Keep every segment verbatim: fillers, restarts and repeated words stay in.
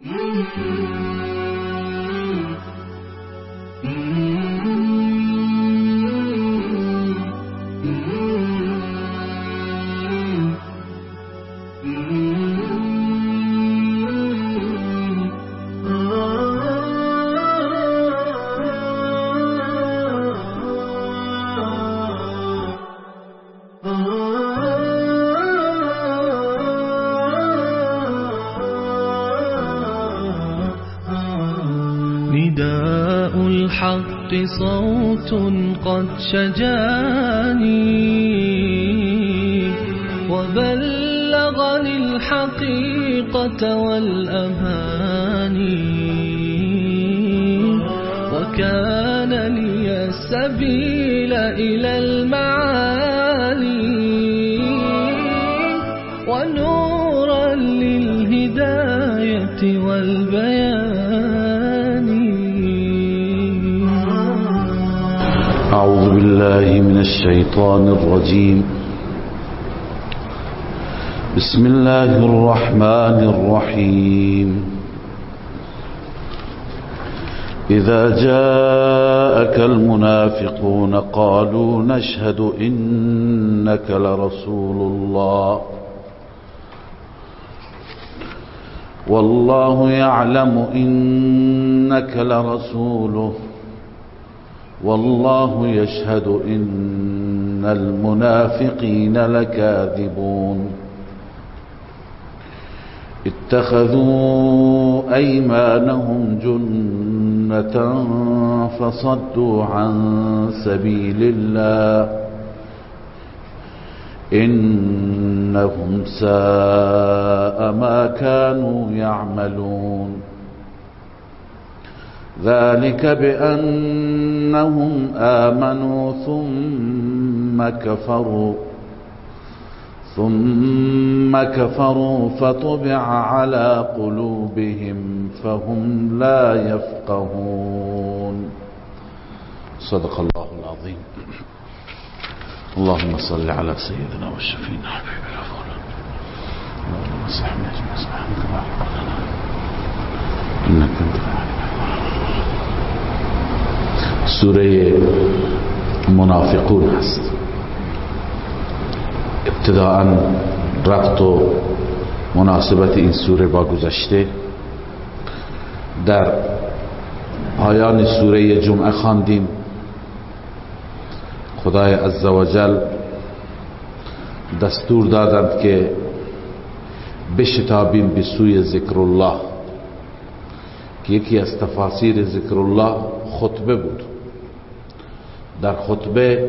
نداء الحق صوت قد شجاني وبلغني الحقيقة والأماني وكان لي السبيل إلى المعالي ونورا للهداية والبيان. أعوذ بالله من الشيطان الرجيم. بسم الله الرحمن الرحيم. إذا جاءك المنافقون قالوا نشهد إنك لرسول الله والله يعلم إنك لرسوله والله يشهد إن المنافقين لكاذبون. اتخذوا أيمانهم جنة فصدوا عن سبيل الله إنهم ساء ما كانوا يعملون. ذلك بأنهم آمنوا ثم كفروا ثم كفروا فطبع على قلوبهم فهم لا يفقهون. صدق الله العظيم. اللهم صل على سيدنا وشفينا حبيبنا اللهم صحنا اجمع سبحانك اللهم لنا انك انت سوره منافقون هست. ابتداء ربط و مناسبت این سوره با گذشته در پایان سوره جمعه خواندیم. خدای عزوجل دستور دادند که بشتابیم به سوی ذکر الله که یکی از تفاسیر ذکر الله خطبه بود. در خطبه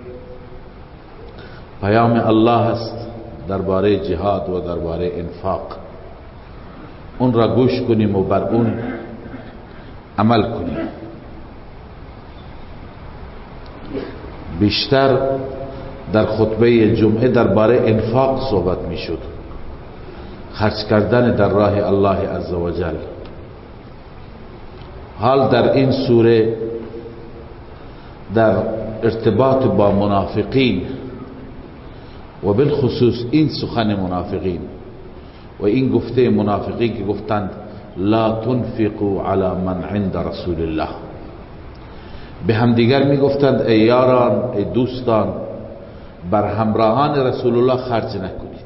پیام الله است درباره جهاد و درباره انفاق. اون را گوش کنیم و بر اون عمل کنیم. بیشتر در خطبه جمعه درباره انفاق صحبت می شد، خرج کردن در راه الله عزوجل. حال در این سوره در ارتباط با منافقین و بالخصوص این سخن منافقین و این گفته منافقین که گفتند لا تنفقوا علی من عند رسول الله، به هم دیگر می گفتند ای یاران، ای دوستان، بر همراهان رسول الله خرج نکنید،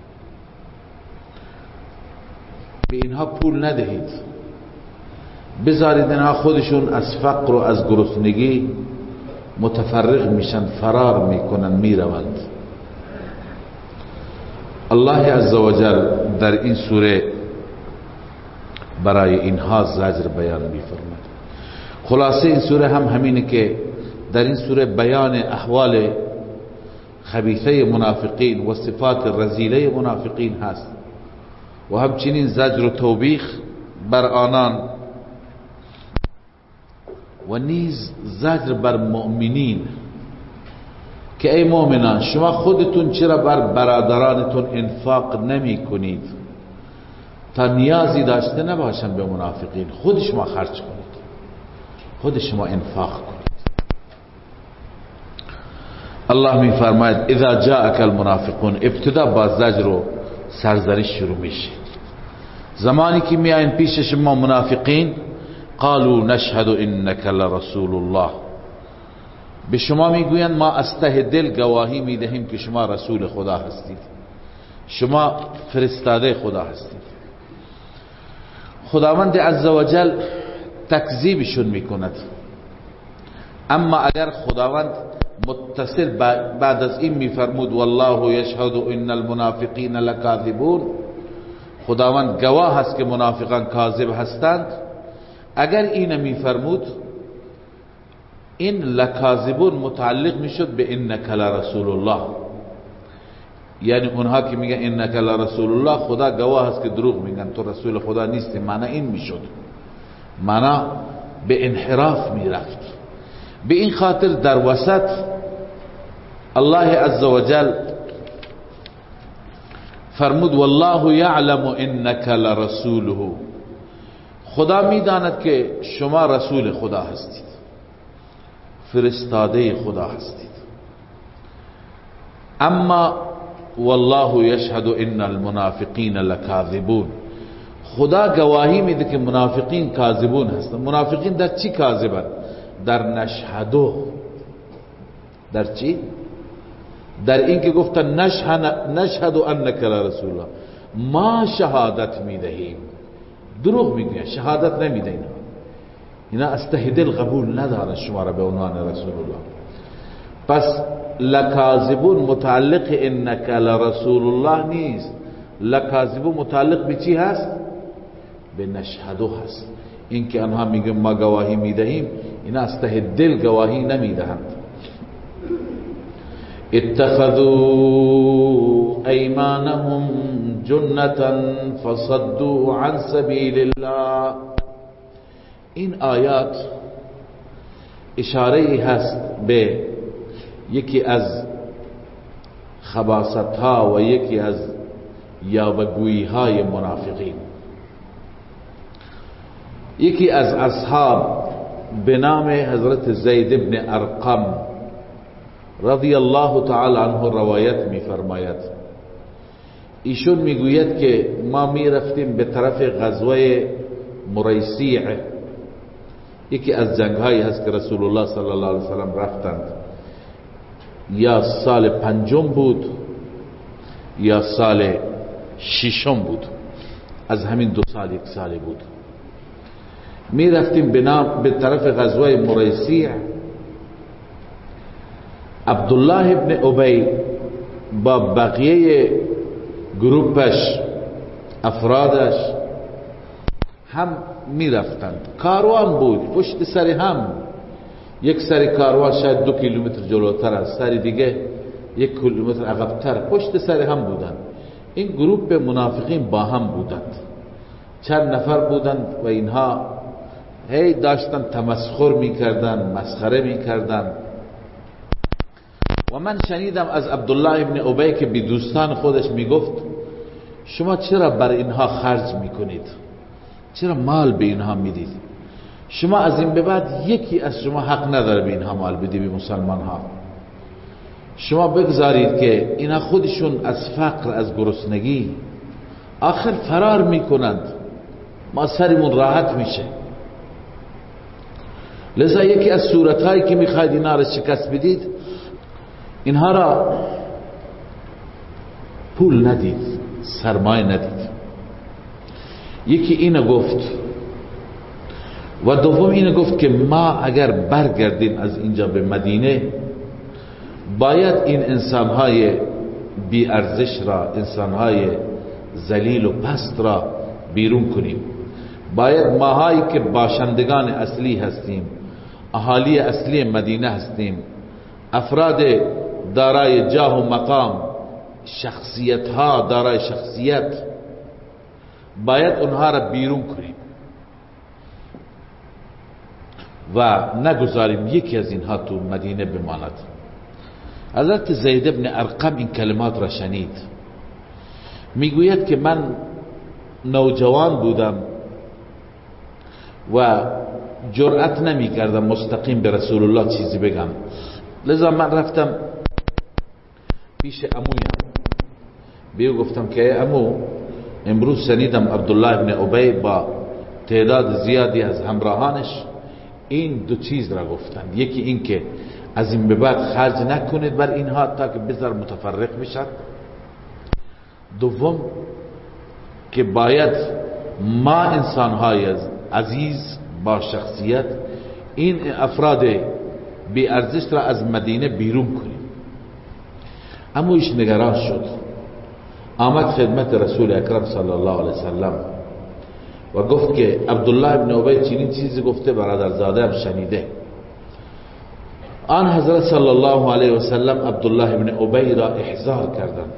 به اینها پول ندهید، بذارید اینها خودشون از فقر و از گرسنگی متفرق میشن، فرار میکنن، میروند. الله عزوجل در این سوره برای اینها زجر بیان میفرماید. خلاصه این سوره هم همینه که در این سوره بیان احوال خبیثه منافقین و صفات رذیله منافقین هست و همچنین زجر و توبیخ بر آنان و نیز زجر بر مؤمنین که ای مؤمنان، شما خودتون چرا بر برادرانتون انفاق نمی کنید تا نیازی داشته نباشن به منافقین؟ خود شما خرج کنید، خود شما انفاق کنید. الله می فرماید اذا جاءك المنافقون، ابتدا با زجر و سرزنش شروع میشه. زمانی که میاین پیش شما منافقین، قالوا نشهد انک لرسول الله، به شما میگویند ما از ته دل گواهی میدهیم که شما رسول خدا هستید، شما فرستاده خدا هستید. خداوند عزوجل تکذیبشون میکند. اما اگر خداوند متصل بعد از این میفرمود والله یشهد ان المنافقین لکاذبون، خداوند گواه هست که منافقان کاذب هستند، اگر این میفرمود این لکاذبون متعلق میشد به انک لرسول الله، یعنی اونها که میگن انک لرسول الله خدا گواه هست که دروغ میگن، تو رسول خدا نیستی، معنی این میشد، معنی به انحراف میرفت. به این خاطر در وسط الله عزوجل فرمود والله یعلم انک لرسوله، خدا میداند که شما رسول خدا هستید، فرستاده خدا هستید. اما والله یشهد ان المنافقین لکاذبون، خدا گواهی میده که منافقین کاذبون هستند. منافقین در چی کاذبند؟ در نشهدو. در چی؟ در این که گفتن نشهد انک لرسول الله، ما شهادت میدهیم، دروغ میگن، شهادت نمیدهیم، اینا از ته دل قبول ندارن شما را به عنوان رسول الله. پس لکاذبون متعلق انک لرسول الله نیست، لکاذبون متعلق به چی هست؟ به نشهدو هست. این که آنها میگن ما گواهی میدهیم، اینا از ته دل گواهی نمیدهند. اتخذوا ایمانهم جنتا فصدوا عن سبیل الله. این آیات اشاره هست به یکی از خباثت ها و یکی از یاوه‌گویی های منافقین. یکی از اصحاب به نام حضرت زید ابن ارقم رضی الله تعالی عنه روایت می فرماید، ایشون میگوید که ما می رفتیم به طرف غزوه مریسیع، یکی از جنگ هایی هست که رسول الله صلی الله علیه وسلم رفتند، یا سال پنجم بود یا سال ششم بود، از همین دو سال یک سالی بود. می رفتیم به طرف غزوه مریسیع. عبدالله ابن ابی با بقیه گروپش، افرادش هم می رفتند. کاروان بود پشت سر هم، یک سر کاروان شاید دو کیلومتر جلوتر است، سر دیگه یک کیلومتر عقب‌تر، پشت سر هم بودند. این گروپ منافقین با هم بودند، چند نفر بودند و اینها هی داشتن تمسخر میکردن، مسخره میکردن. و من شنیدم از عبدالله ابن ابی که به دوستان خودش میگفت شما چرا بر اینها خرج میکنید؟ چرا مال به اینها میدید؟ شما از این به بعد یکی از شما حق نداره به اینها مال بدی، به مسلمان ها. شما بگذارید که اینا خودشون از فقر، از گرسنگی آخر فرار میکنند، ما سرمون راحت میشه. لذا یکی از صورتهایی که میخواید اینا را شکست بدید، اینها را پول ندید، سرمایه ندید. یکی اینو گفت و دوم اینو گفت که ما اگر برگردیم از اینجا به مدینه، باید این انسانهای بی ارزش را، انسانهای ذلیل و پست را بیرون کنیم. باید ماهایی که باشندگان اصلی هستیم، اهالی اصلی مدینه هستیم، افراد دارای جاه و مقام، شخصیت ها دارای شخصیت، باید اونها را بیرون کنیم و نگذاریم یکی از اینها تو مدینه بماند. حضرت زید ابن ارقم این کلمات را شنید، میگوید که من نوجوان بودم و جرأت نمی کردم مستقیم به رسول الله چیزی بگم، لذا من رفتم پیش عمویم، بیو گفتم که امو امروز شنیدم عبدالله ابن ابی با تعداد زیادی از همراهانش این دو چیز را گفتند. یکی این که از این به بعد خرج نکنید بر اینها تا که بذار متفرق بشد. دوم که باید ما انسانهای عزیز با شخصیت این افراد بی ارزش را از مدینه بیرون کنیم. اما ایش نگران شد، آمد خدمت رسول اکرم صلی الله علیه وسلم و گفت که عبدالله ابن ابی چنین چیزی گفته، برادرزاده هم شنیده. آن حضرت صلی الله علیه وسلم عبدالله ابن ابی را احضار کردند.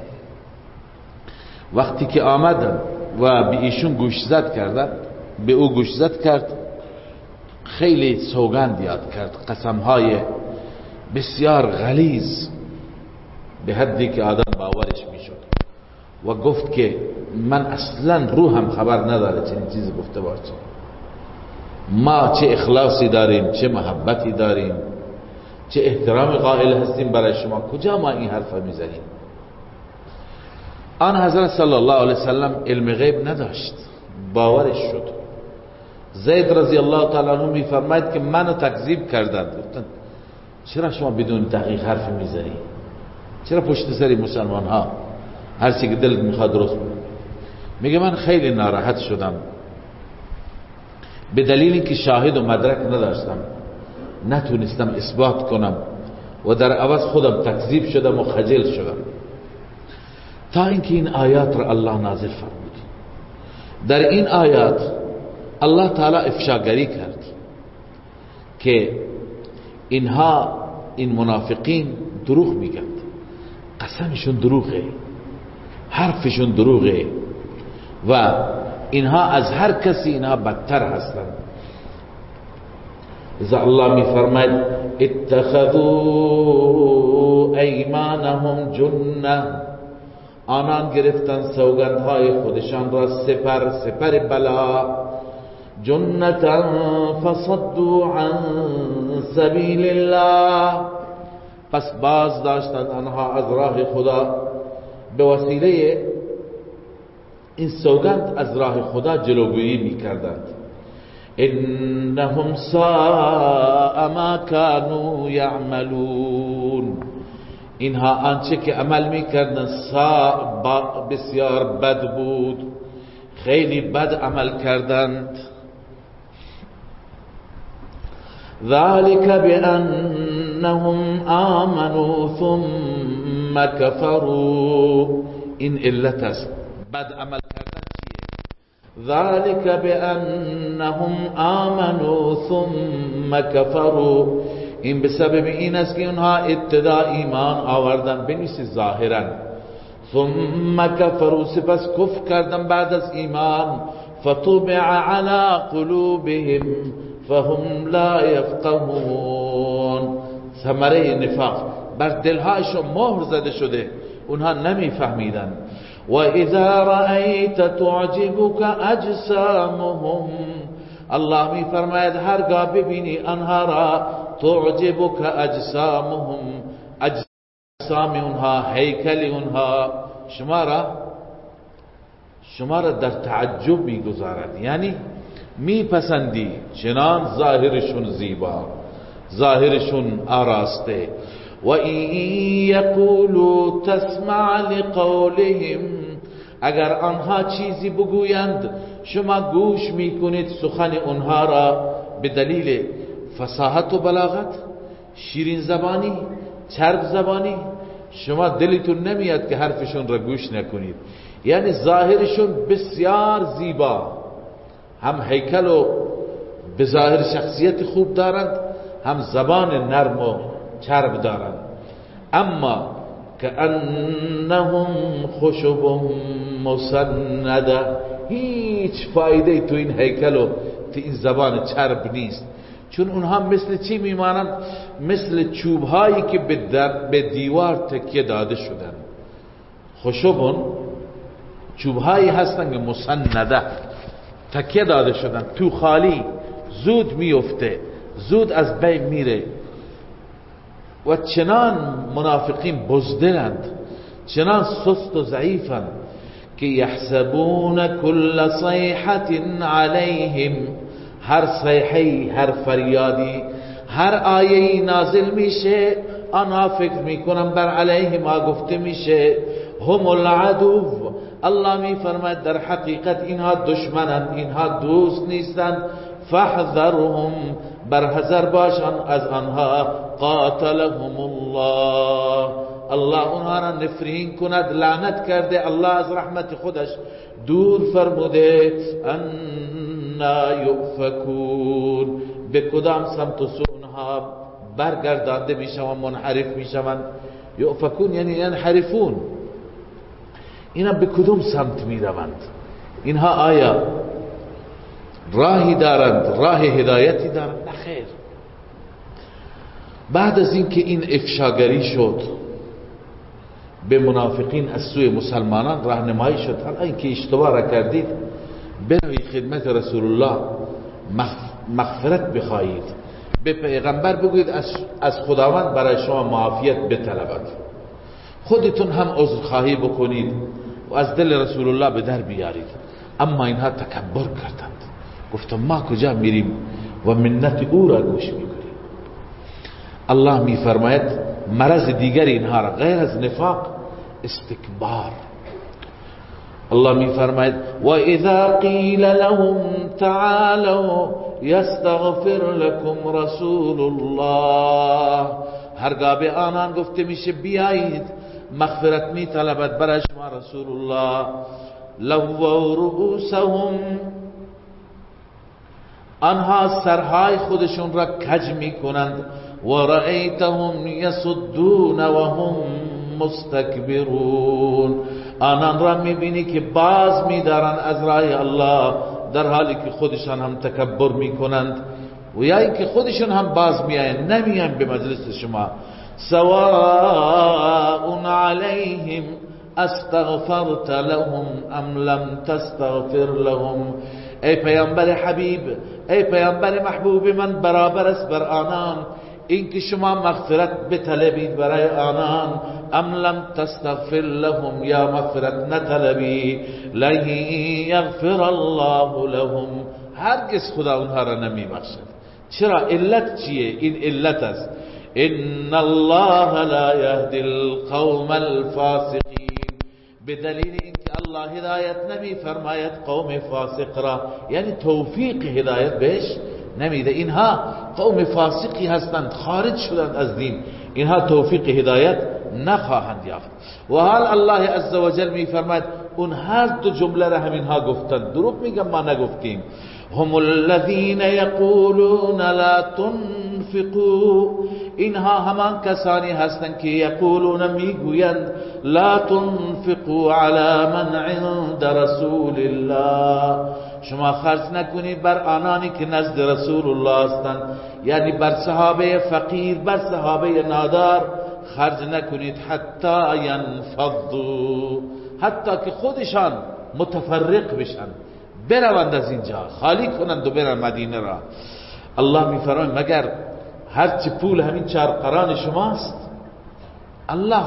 وقتی که آمدن و به ایشون گوشزد کردن، به او گوشزد کرد، خیلی سوگند یاد کرد، قسمهای بسیار غلیظ به حدی که آدم باورش میشد و گفت که من اصلا روحم خبر نداره چنین چیزی گفته باشه. ما چه اخلاصی داریم، چه محبتی داریم، چه احترام قائل هستیم برای شما، کجا ما این حرف میزنیم؟ آن حضرت صلی الله علیه وسلم علم غیب نداشت، باورش شد. زید رضی الله تعالی عنه میفرماید که منو تکذیب کردند. گفتند چرا شما بدون تحقیق حرف میزنی؟ چرا پشت سری مسلمان ها هر چی که دلت میخواد درست بود؟ میگه من خیلی ناراحت شدم به دلیل اینکه شاهد و مدرک نداشتم، نتونستم اثبات کنم و در عوض خودم تکذیب شدم و خجل شدم، تا اینکه این آیات را الله نازل فرمود. در این آیات الله تعالی افشاگری کرد که اینها، این منافقین دروغ میگند، قسمشون دروغه، حرفشون دروغه و اینها از هر کسی اینها بدتر هستند. اذا الله میفرماید اتخذوا ایمانهم جنه، آنان گرفتن سوگندهای خودشان را سپر، سپر بلا، جنتا فصدوا عن سبیل الله، پس باز داشتند آنها از راه خدا، به وسیله این سوگند از راه خدا جلوگیری میکردند. انهم ساء ما كانوا يعملون، اینها آنچه که عمل میکردند ساء، بسیار بد بود، خیلی بد عمل کردند. ذلك بأنهم آمنوا ثم كفروا، این علت است بد عمل کردن چیه؟ ذلك بأنهم آمنوا ثم كفروا، این به سبب این است که اونها ابتدا ایمان آوردن، بنویسی ظاهرا، ثم كفروا، سپس کفر کردن بعد از ایمان، فطبع على قلوبهم فهم لا يفقهون، ثمره نفاق بر دلهایشون مهر زده شده، اونها نمیفهمیدن. و اذا رأیت تعجبك اجسامهم، الله می فرماید هرگاه ببینی آنها را، تعجبك اجسامهم، اجسام اونها، هیکل اونها شما را شما را در تعجب میگذارد، یعنی میپسندی، چنان ظاهرشون زیبا، ظاهرشون آراسته. و این یقولوا تسمع لقولهم، اگر آنها چیزی بگویند شما گوش میکنید سخن اونها را، به دلیل فصاحت و بلاغت، شیرین زبانی، چرب زبانی، شما دلتون نمیاد که حرفشون را گوش نکنید. یعنی ظاهرشون بسیار زیبا، هم هیکل و به ظاهر شخصیت خوب دارند، هم زبان نرم و چرب دارند، اما کأنهم خشب مسنده، هیچ فایده تو این هیکل و تو این زبان چرب نیست، چون اونها مثل چی میمانند؟ مثل چوب هایی که به دیوار تکیه داده شدن. خشبون چوب هایی هستند که مسنده، تکیه داده شدن، تو خالی، زود میفته، زود از بین میره. و چنان منافقین بزدلند، چنان سست و ضعیفند که یحسبون کل صیحة علیهم، هر صیحه‌ای، هر فریادی، هر آیه‌ای نازل میشه آنها فکر میکنن بر علیه ما گفته میشه. هم العدو، الله میفرماید در حقیقت اینها دشمنن، اینها دوست نیستند. فاحذرهم، برحذر باشن از آنها. قاتلهم الله، الله اونها را نفرین کند، لعنت کرده، الله از رحمت خودش دور فرموده. انا یؤفکون، به کدام سمت و سو اونها برگردانده میشوند، منحرف میشوند. یؤفکون یعنی ینحرفون، اینا به کدوم سمت میروند؟ اینها آیا راهی دارند، راه هدایتی دارند؟ نخیر. بعد از اینکه این افشاگری شد به منافقین از سوی مسلمانان راهنمایی شد، حالا اینکه اشتباه را کردید بروید خدمت رسول الله مغفرت بخواهید، به پیغمبر بگویید از خداوند برای شما معافیت بطلبد، خودتون هم عذرخواهی بکنید و از دل رسول الله به در بیارید. اما اینها تکبر کردند، گفتم ما کجا میریم و منت او را گوش میکنیم. الله میفرماید مرض دیگر اینها را غیر از نفاق، استکبار. الله میفرماید و اذا قیل لهم تعالوا یستغفر لكم رسول الله، هرگاه به آنان گفته میشه بیایید مغفرت می طلبد برای شما رسول الله، لووا رؤوسهم، آنها سرهای خودشون را کج می کنند. و رأیتهم یصدون و هم مستکبرون، آنان را می بینی که باز می دارند از راه الله، در حالی که خودشان هم تکبر می کنند و یا اینکه خودشون هم باز می آیند، نمی آیند به مجلس شما. سواء علیهم استغفرت لهم ام لم تستغفر لهم، ای پیامبر حبیب، ای پیامبر محبوب من، برابر است بر آنان اینکه شما مغفرت بطلبید برای آنان، ام لم تستغفر لهم، یا مغفرت نطلبی، لن یغفر الله لهم، هرگز خدا اونها را نمی بخشد. چرا؟ علت چیه؟ این علت است، ان الله لا یهدی القوم الفاسقین، به دلیل اینکه الله هدایت نمی فرماید قوم فاسق را، یعنی توفیق هدایت بهش نمیده. اینها قوم فاسقی هستند، خارج شدند از دین، اینها توفیق هدایت نخواهند یافت. و حال الله عزوجل می فرماید اون هر دو جمله را همینها گفتند، دروغ میگم ما نگفتیم. هم الذين يقولون لا تنفقوا، اینها همان کسانی هستند که یقولون میگویند لا تنفقوا على من عند رسول الله، شما خرج نکنید بر آنانی که نزد رسول الله هستند، یعنی بر صحابه فقیر، بر صحابه نادار خرج نکنید. حتی ینفضوا، حتی که خودشان متفرق بشن، بروند از اینجا، خالی کنند و برن مدینه را. الله میفرماید مگر هرچی پول همین چهار قران شماست؟ الله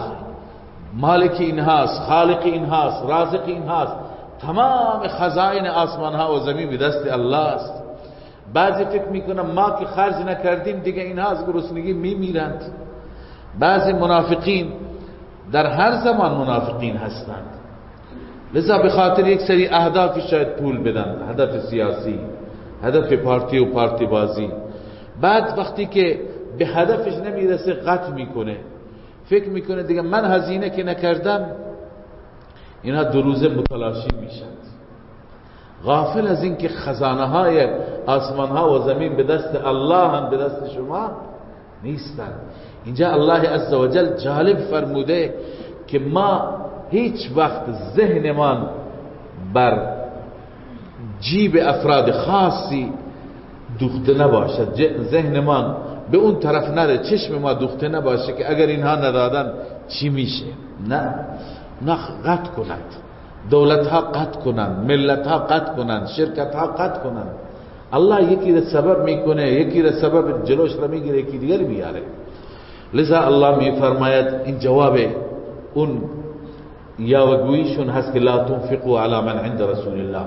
مالک اینهاست، خالق اینهاست، رازق اینهاست، تمام خزائن آسمان ها و زمین به دست الله است. بعضی فکر میکنن ما که خرج نکردیم دیگه اینها از گرسنگی میمیرند. بعضی منافقین در هر زمان منافقین هستند، لذا به خاطر یک سری اهداف شاید پول بدن، هدف سیاسی، هدف پارتی و پارتی بازی، بعد وقتی که به هدفش نمیرسه قطع میکنه، فکر میکنه دیگه من هزینه که نکردم اینها دو روزه متلاشی میشند، غافل از این که خزانه های آسمان ها و زمین به دست الله هم به دست شما نیستند. اینجا الله عزوجل جالب فرموده که ما هیچ وقت ذهنمان بر جیب افراد خاصی دوخته نباشد، ذهنمان به اون طرف نره، چشم ما دوخته نباشه که اگر اینها ندادن چی میشه. نه، نه، قطع کنند، دولت ها قطع کنند، ملت ها قطع کنند، شرکت ها قطع کنند. الله یکی را سبب میکنه، یکی را سبب جلوش را میگیره، یکی دیگر میاره. لذا الله میفرماید این جواب اون یا وگویشون هست که لا تنفقوا علی من عند رسول الله.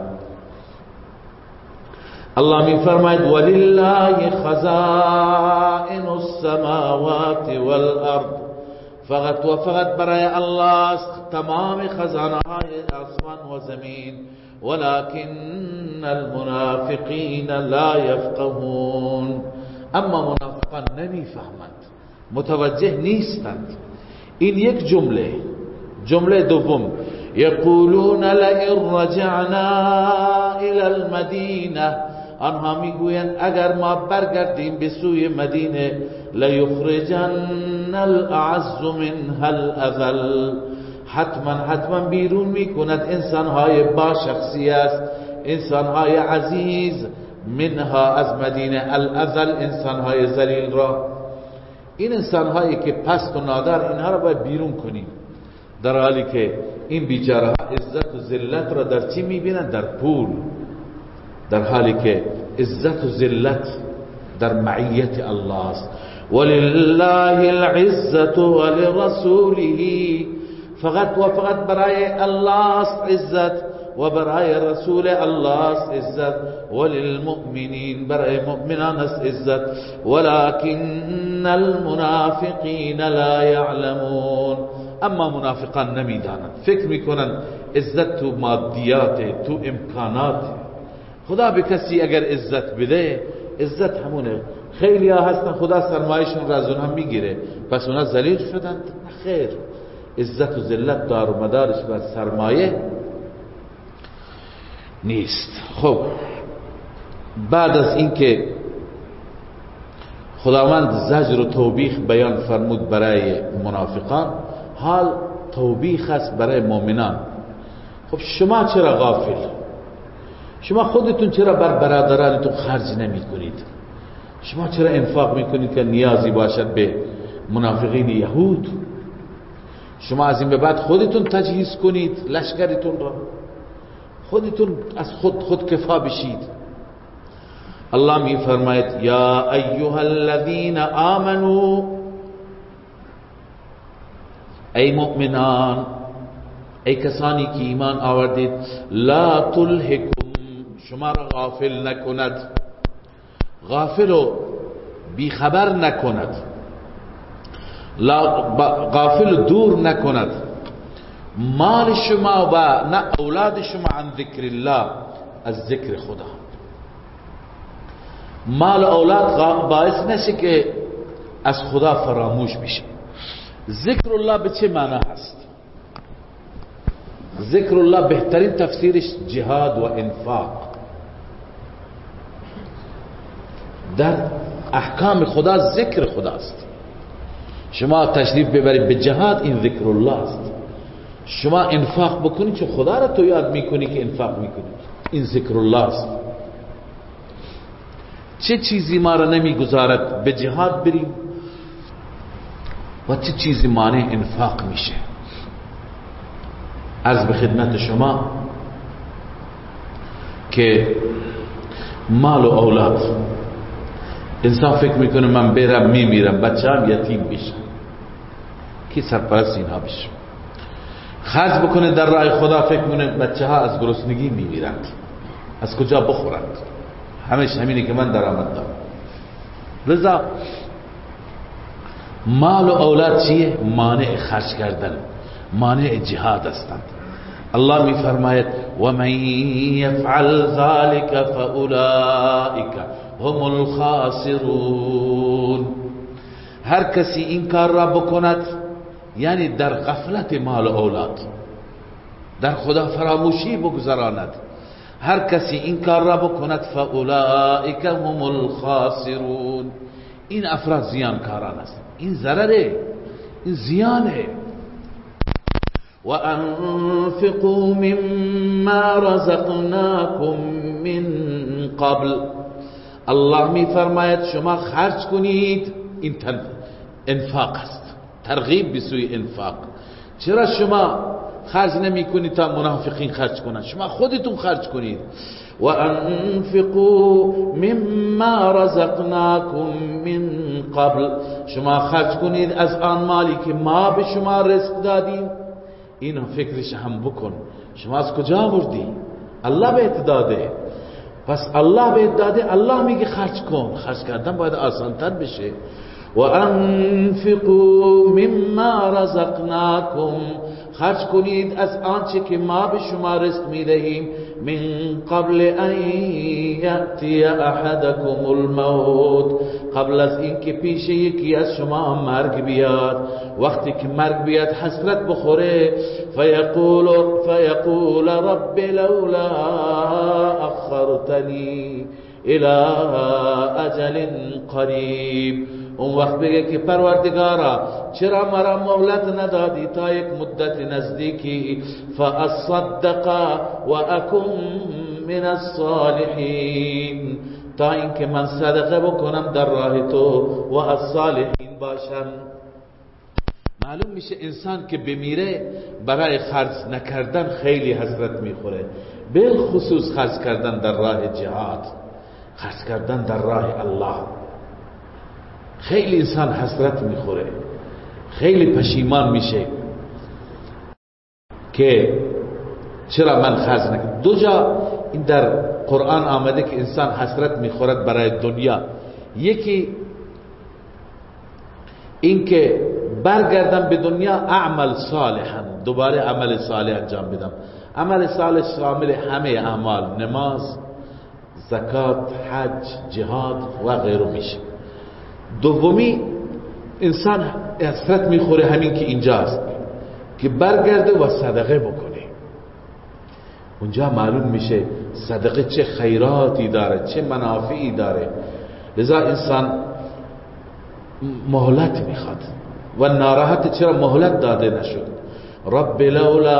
الله می فرماید ولله خزائن السماوات والارض، فقط و فقط برای الله است تمام خزانه های آسمان و زمین، ولكن المنافقین لا یفقهون، اما منافقان نمیفهمند، متوجه نیستند. این یک جمله. جمله دوم یقولون لئن رجعنا الى المدینه، آنها میگویند اگر ما برگردیم به سوی مدینه لیخرجن الاعز منها الاذل، حتما حتما بیرون میکند انسانهای با شخصیت، انسانهای عزیز، منها از مدینه، الاذل انسانهای ذلیل را. این انسانهایی که پست و نادر، اینها را باید بیرون کنیم، در حالی که این بیچاره عزت و ذلت را در چی میبینند؟ در پول، در حالی که عزت و ذلت در معیت الله است. ولله العزة ولرسوله، فقط و فقط برای الله است عزت و برای رسول الله است عزت، وللمؤمنین برای مؤمنان است عزت، ولكن المنافقین لا يعلمون، اما منافقان نمیدانند، فکر میکنند عزت تو مادیات، تو امکانات. خدا به کسی اگر عزت بده، عزت همونه. خیلی ها هستن خدا سرمایشون را از اونها میگیره، پس اونها ذلیل شدند. خیر، عزت و ذلت دار و مدارش بر سرمایه نیست. خب بعد از اینکه خداوند زجر و توبیخ بیان فرمود برای منافقان، حال توبیخ است برای مؤمنان. خب شما چرا غافل؟ شما خودتون چرا بر برادرانتون خرج نمی کنید؟ شما چرا انفاق میکنید که نیازی باشد به منافقین یهود؟ شما از این به بعد خودتون تجهیز کنید لشکرتون را، خودتون از خود خود کفا بشید. الله می فرماید یا ایها الذین آمنوا، ای مؤمنان، ای کسانی که ایمان آوردید، لا تلهکم، شما را غافل نکند، غافل و بیخبر نکند، غافل و دور نکند مال شما و نه اولاد شما عن ذکر الله، از ذکر خدا. مال اولاد باعث نشه که از خدا فراموش بشه. ذکر الله به چه معنی هست؟ ذکر الله بهترین تفسیرش جهاد و انفاق. در احکام خدا ذکر خداست. شما تشریف ببرید به جهاد، این ذکر الله است. شما انفاق بکنید چون خدا را تو یاد میکنی که انفاق میکنید، این ذکر الله است. چه چیزی ما را نمیگذارد به جهاد بریم و چه چیزی مانع انفاق میشه؟ عرض به خدمت شما که مال و اولاد، انسان فکر میکنه من برم میمیرم بچه هم یتیم بشن، کی سرپرست اینها بشه؟ خرج بکنه در راه خدا، فکر میکنه بچه ها از گرسنگی میمیرند، از کجا بخورند؟ همش همینه که من درآمد دارم. لذا مال و اولاد چیه؟ مانع خرج کردن، مانع جهاد هستند. الله می فرماید و من یفعل ذلك فاولئک هم الخاسرون، هر کسی این کار را بکند، یعنی در غفلت مال و اولاد، در خدا فراموشی بگذراند، هر کسی این کار را بکند فاولئک هم الخاسرون، این افراد زیانکاران است، این ضرره، این زیانه. و انفقوا مما رزقناکم من قبل، الله می فرماید شما خرج کنید، این انفاق است، ترغیب به سوی انفاق. چرا شما خرج نمی کنید تا منافقین خرج کنند؟ شما خودتون خرج کنید. و انفقوا مما رزقناکم من قبل، شما خرج کنید از آن مالی که ما به شما رزق دادیم. اینو فکرش هم بکن. شما از کجا آوردی؟ الله بهت داده. پس الله بهت داده، الله میگه خرج کن. خرج کردن باید آسان‌تر بشه. و انفقوا مما رزقناکم، خرج کنید از آنچه که ما به شما رزق میدهیم. من قبل ان یأتی احدکم الموت، قبل از اینکه پیش یکی از شما مرگ بیاد. وقتی که مرگ بیاد حسرت بخوره، فیقول فیقول رب لولا اخرتنی الى اجل قریب. اون وقت بگه که پروردگارا چرا مرا مهلت ندادی تا یک مدت نزدیکی، فاصدق و اکن من الصالحین، تا اینکه من صدقه بکنم در راه تو و از صالحین باشم. معلوم میشه انسان که بمیره برای خرج نکردن خیلی حسرت میخوره، بالخصوص خرج کردن در راه جهاد، خرج کردن در راه الله. خیلی انسان حسرت میخوره، خیلی پشیمان میشه که چرا من خرج نکردم. دو جا این در قرآن آمده که انسان حسرت میخورد برای دنیا. یکی این که برگردم به دنیا اعمل صالحا، دوباره عمل صالح انجام بدم. عمل صالح شامل همه اعمال، نماز، زکات، حج، جهاد و غیره میشه. دومی انسان حسرت میخوره همین که اینجاست که برگرده و صدقه بکنه. اونجا معلوم میشه صدقه چه خیراتی داره، چه منافعی داره. لذا انسان مهلت میخواد و ناراحت چرا مهلت داده نشد. رب لولا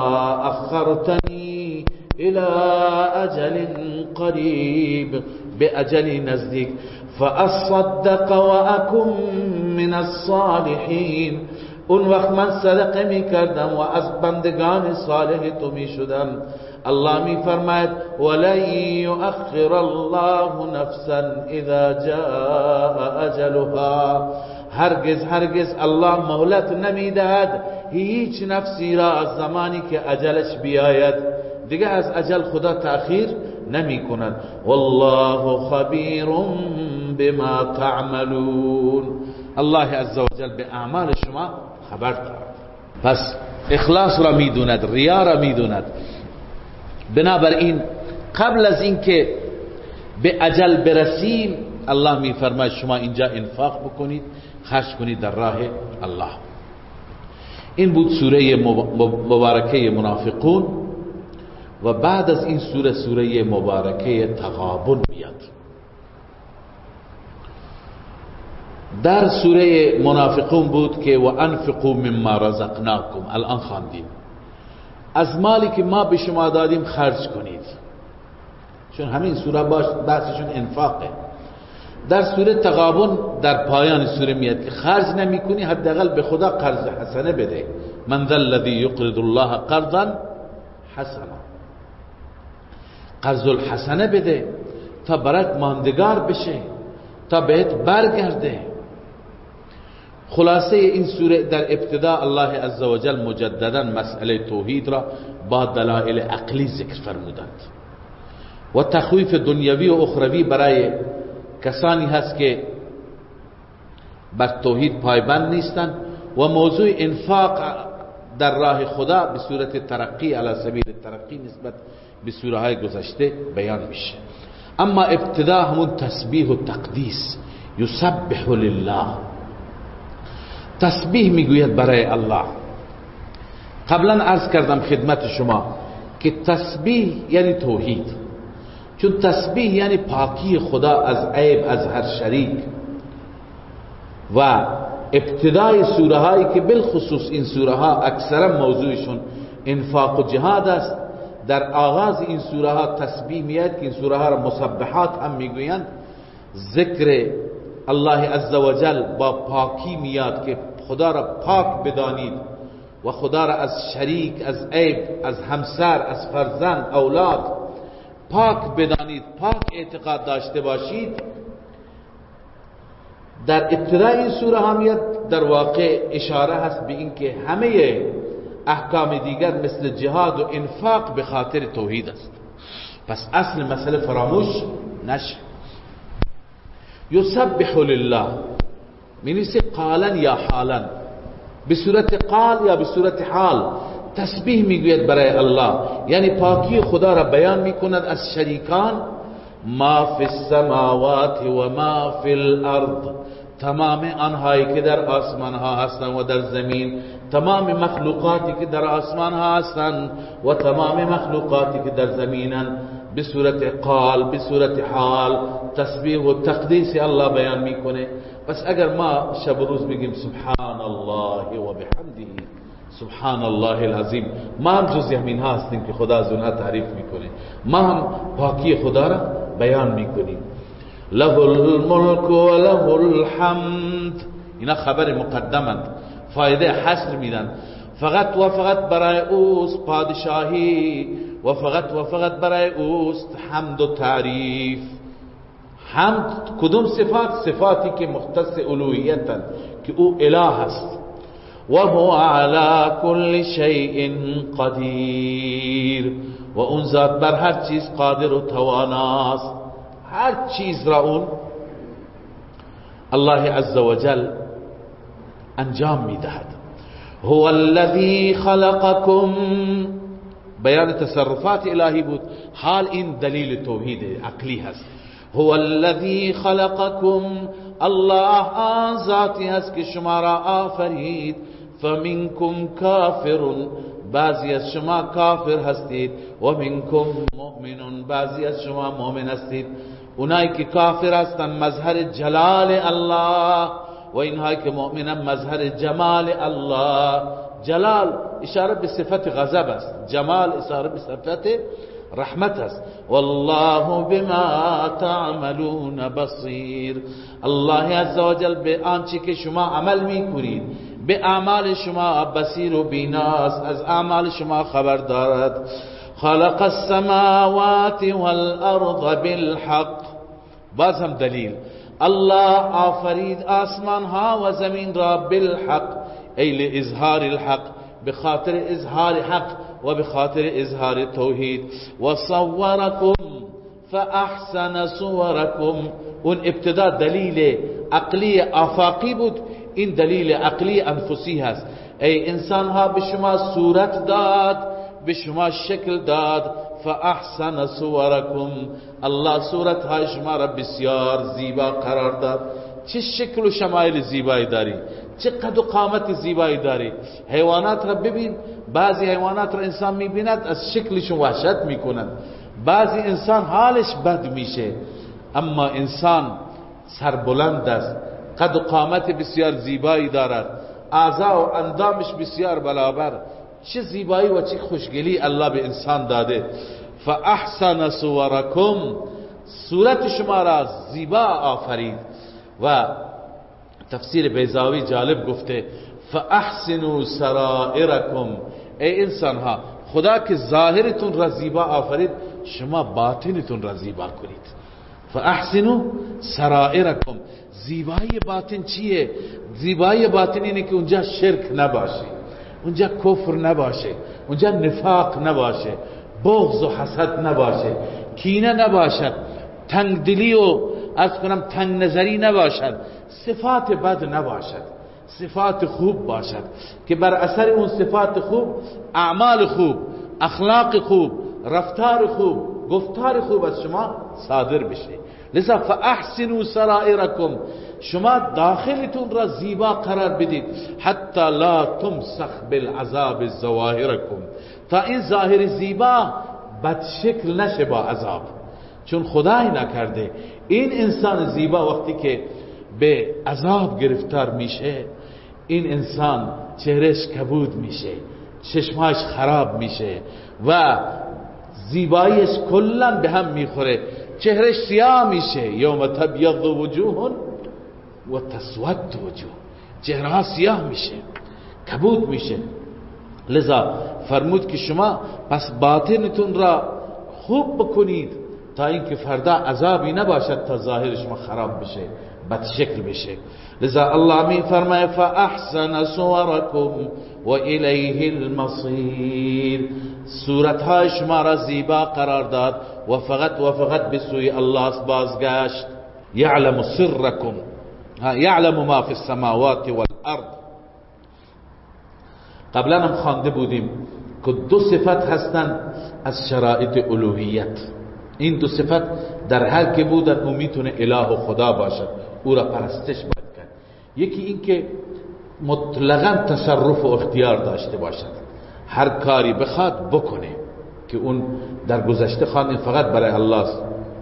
اخرتنی الى اجل قریب، به اجلی نزدیک، فاصدق و اکن من الصالحین، اون وقت من صدقه می کردم و از بندگان صالح تو می شدم. الله می فرماید ولن یؤخر الله نفسا اذا جاء اجلها، هرگز هرگز الله مهلت نمی دهد هیچ نفسی را از زمانی که اجلش بیاید. دیگه از اجل خدا تأخیر نمی کند. والله خبیر بما تعملون، الله عزوجل به اعمال شما خبر دارد. پس اخلاص را میدوند، ریا را میدوند. بنابراین قبل از اینکه به اجل برسیم الله میفرماید شما اینجا انفاق بکنید، خرج کنید در راه الله. این بود سوره مبارکه منافقون. و بعد از این سوره سوره مبارکه تغابن میاد. در سوره منافقون بود که و انفقوا مما رزقناکم، الان خواندیم از مالی که ما به شما دادیم خرج کنید، چون همین سوره باش بحثشون انفاقه. در سوره تغابن در پایان سوره میاد که خرج نمی کنی حداقل به خدا قرض حسنه بده. من ذا الذی یقرض الله قرضا حسنا، قرض الحسنه بده تا برات ماندگار بشه، تا بهت برگرده. خلاصه این سوره در ابتدا الله عزوجل مجددا مسئله توحید را با دلائل عقلی ذکر فرمودند و تخویف دنیوی و اخروی برای کسانی هست که بر توحید پایبند نیستند و موضوع انفاق در راه خدا به صورت ترقی علی سبیل ترقی نسبت به سوره های گذشته بیان میشه. اما ابتدا همون تسبیح و تقدیس، یسبح لله، تسبیح میگوید برای الله. قبلا عرض کردم خدمت شما که تسبیح یعنی توحید، چون تسبیح یعنی پاکی خدا از عیب، از هر شریک. و ابتدای سوره هایی که بالخصوص این سوره ها اکثرا موضوعشون انفاق و جهاد است، در آغاز این سوره ها تسبیح میاد که این سوره ها را مسبحات هم میگویند. ذکر الله عزوجل با پاکی میاد که خدا را پاک بدانید و خدا را از شریک، از عیب، از همسر، از فرزند، اولاد پاک بدانید، پاک اعتقاد داشته باشید. در ابتدای این سوره ها میاد در واقع اشاره هست به این که همه احکام دیگر مثل جهاد و انفاق به خاطر توحید است. پس اصل مسئله فراموش نشه. یسبح لله می‌نویسه قالا یا حالا، به صورت قال یا به صورت حال تسبیح میگوید برای الله، یعنی پاکی خدا را بیان میکند از شریکان. ما فی السماوات و ما فی الارض، تمام آنهایی که در آسمان ها هستند و در زمین، تمام مخلوقاتی که در آسمان ها هستند و تمام مخلوقاتی که در زمینند، به صورت قال به صورت حال تسبیح و تقدیس الله بیان میکنه. پس اگر ما شب و روز بگیم سبحان الله و بحمده سبحان الله العظیم، ما هم جز همین ها هستیم که خدا از اونها تعریف میکنه، ما هم پاکی خدا را بیان میکنیم. له الملک و له الحمد، اینا خبر مقدمند، فایده حصر میدن. فقط و فقط برای اوست پادشاهی و فقط و فقط برای اوست حمد و تعریف. حمد کدوم صفات؟ صفاتی که مختص الوهیتند، که او اله است. و هو علی کل شیء قدیر، و اون ذات بر هر چیز قادر و تواناست. هر چیز را اون الله عز وجل انجام میدهد. هو الذی خلقکم، بیان تصرفات الهی بود، حال این دلیل توحید عقلی هست. هو الذی خلقکم، الله آن ذاتی هست که شما را آفرید. فمنکم کافر، بعضی از شما کافر هستید، و منکم مؤمن، بعضی از شما مؤمن هستید. اونایی که کافر هستند مظهر جلال الله، و اینهایی که مؤمنن مظهر جمال الله. جلال اشاره به صفت غضب است، جمال اشاره به صفت رحمت است. والله بما تعملون بصیر، الله عزوجل به آنچه که شما عمل میکنید، به اعمال شما بصیر و بیناست، از اعمال شما خبر دارد. خلق السماوات والارض بالحق، باز هم دلیل، الله آفرید آسمان ها و زمین را بالحق، ای لإظهار الحق، بخاطر اظهار حق و بخاطر اظهار توحید. و صورکم فاحسن صورکم، اون ابتدا دلیل عقلی آفاقی بود، این دلیل عقلی انفسی هست. ای انسان ها به شما صورت داد، به شما شکل داد. فاحسن صورکم، الله صورت های شما را بسیار زیبا قرار داد. چه شکل و شمایل زیبایی داری، چه قد و قامت زیبایی داری. حیوانات را ببین، بعضی حیوانات را انسان میبیند از شکلشون وحشت میکنند، بعضی انسان حالش بد میشه، اما انسان سربلند است، قد و قامت بسیار زیبایی دارد، اعضا و اندامش بسیار برابر. چه زیبایی و چه خوشگلی الله به انسان داده. فاحسن صورکم، صورت شما را زیبا آفرید. و تفسیر بیضاوی جالب گفته فاحسنوا سرائرکم، ای انسان ها، خدا که ظاهرتون را زیبا آفرید، شما باطنتون را زیبا کنید. فاحسنوا سرائرکم، زیبایی باطن چیه؟ زیبایی باطن اینه که اونجا شرک نباشه، اونجا کفر نباشه، اونجا نفاق نباشه، بغض و حسد نباشه، کینه نباشد، تنگ دلی و از کنم تنگ نظری نباشد، صفات بد نباشد، صفات خوب باشد که بر اثر اون صفات خوب اعمال خوب، اخلاق خوب، رفتار خوب، گفتار خوب از شما صادر بشه. لذا فاحسنوا سرائرکم، شما داخلتون را زیبا قرار بدید. حتی لا تمسخ بالعذاب ظواهرکم، تا این ظاهر زیبا بد شکل نشه با عذاب، چون خدای نکرده این انسان زیبا وقتی که به عذاب گرفتار میشه، این انسان چهرش کبود میشه، چشمهاش خراب میشه و زیباییش کلا به هم میخوره، چهرش سیاه میشه. یوم تبیض وجوه و تسود وجوه، چهرها سیاه میشه، کبود میشه. لذا فرمود که شما پس باطنتون را خوب بکنید تا اینکه فردا عذابی نباشد تا ظاهر شما خراب بشه، بد شکل بشه. لذا الله می فرماید فاحسن صورکم و الیه المصیر، صورتهای شما را زیبا قرار داد و فقط و فقط به سوی الله بازگشت. یعلم سرکم، یعلم ما فی السماوات والارض. قبلا هم خوانده بودیم که دو صفت هستند از شرایط الوهیت. این دو صفت در هر که بودن او میتونه اله و خدا باشد، او را پرستش باید کرد. یکی این که مطلقاً تصرف و اختیار داشته باشد، هر کاری بخواد بکنه، که اون در گذشته خواندیم فقط برای الله است.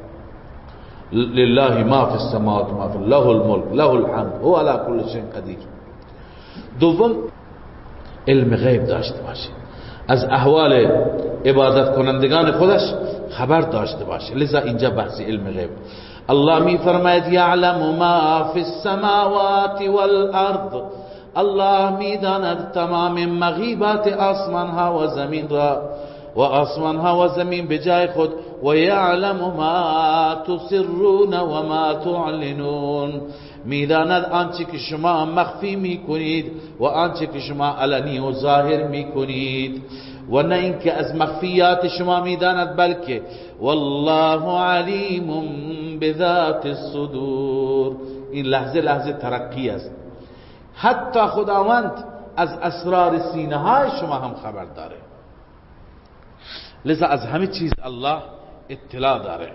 لله ما فی السماوات ما فی له الملک له الحمد هو علی کل شیء قدیر. دوم علم غیب داشته باشه، از احوال عبادت کنندگان خودش خبر داشته باشه. لذا اینجا بحث علم غیب. الله می فرماید یعلم ما فی السماوات والارض، الله می داند تمام مغیبات آسمان ها و زمین را، و آسمان ها و زمین بجای خود، و یعلم ما تسرون و ما تعلنون، میداند آنچه که شما مخفی میکنید و آنچه که شما علنی و ظاهر میکنید، و نه اینکه از مخفیات شما میداند، بلکه والله علیم بذات الصدور. این لحظه لحظه ترقی است، حتی خداوند از اسرار سینه های شما هم خبر داره. لذا از همه چیز الله اطلاع داره.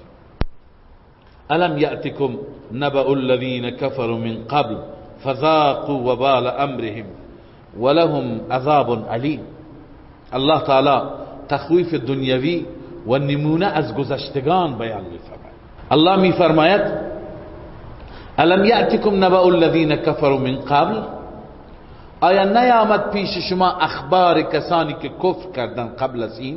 الم یأتکم نبأ الذین کفروا من قبل فذاقوا وبال امرهم ولهم عذاب علیم. الله تعالی تخویف دنیوی و نمونه از گذشتگان بیان می‌فرماید. الله می‌فرماید الم یأتکم نبأ الذین کفروا من قبل، آیا نیامد پیش شما اخبار کسانی که کفر کردن قبل از این؟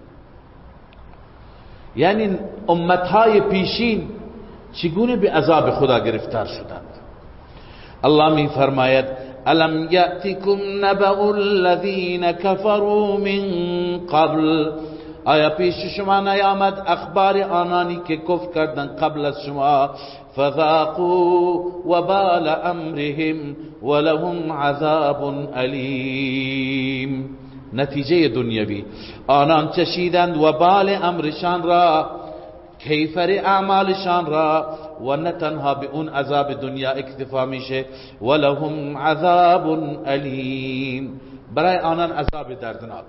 یعنی امتهای پیشین چگونه به عذاب خدا گرفتار شدند. الله می فرماید الم یأتکم نبأ الذین کفروا من قبل، آیا پیش شما نیامد اخبار آنانی که کفر کردند قبل از شما؟ فذاقوا وبال امرهم ولهم عذاب علیم، نتیجه دنیوی آنان چشیدند وبال امرشان را، کیفر اعمالشان را، و نه تنها به اون عذاب دنیا اکتفا میشه، ولهم عذاب علیم، برای آنان عذاب دردناک.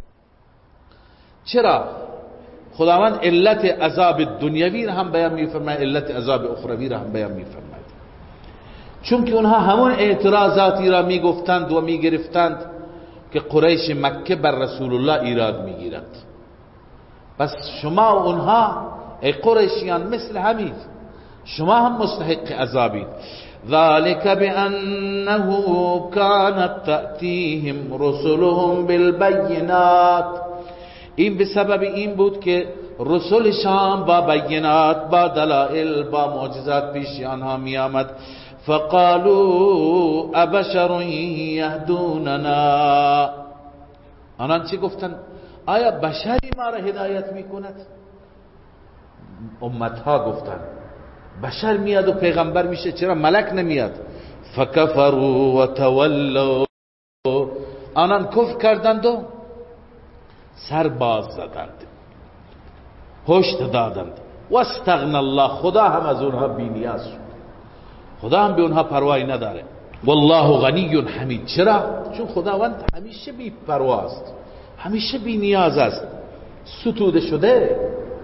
چرا؟ خداوند علت عذاب دنیوی را هم بیان میفرماید، علت عذاب اخروی را هم بیان میفرماید، چون که اونها همون اعتراضاتی را میگفتند و میگرفتند که قریش مکه بر رسول الله ایراد میگیرند. پس شما و اونها ای قریشیان مثل همین، شما هم مستحق عذابید. ذلك بأنه كانت تأتيهم رسلهم بالبينات، این به سبب این بود که رسولشان با بینات، با دلائل، با معجزات پیش آنها می آمد. فقالوا ابشر یهدوننا، آنان چی گفتن؟ آیا بشری ما را هدایت می کند؟ امتها گفتن بشر میاد و پیغمبر میشه، چرا ملک نمیاد؟ فکفروا و تولوا، آنان کفر کردند و سر باز زدند، پشت دادند. و استغنى الله، خدا هم از اونها بی نیاز شد، خدا هم به اونها پروایی نداره. والله غنی حمید، چرا؟ چون خداوند همیشه بی پرواست، همیشه بی نیاز است، ستوده شده.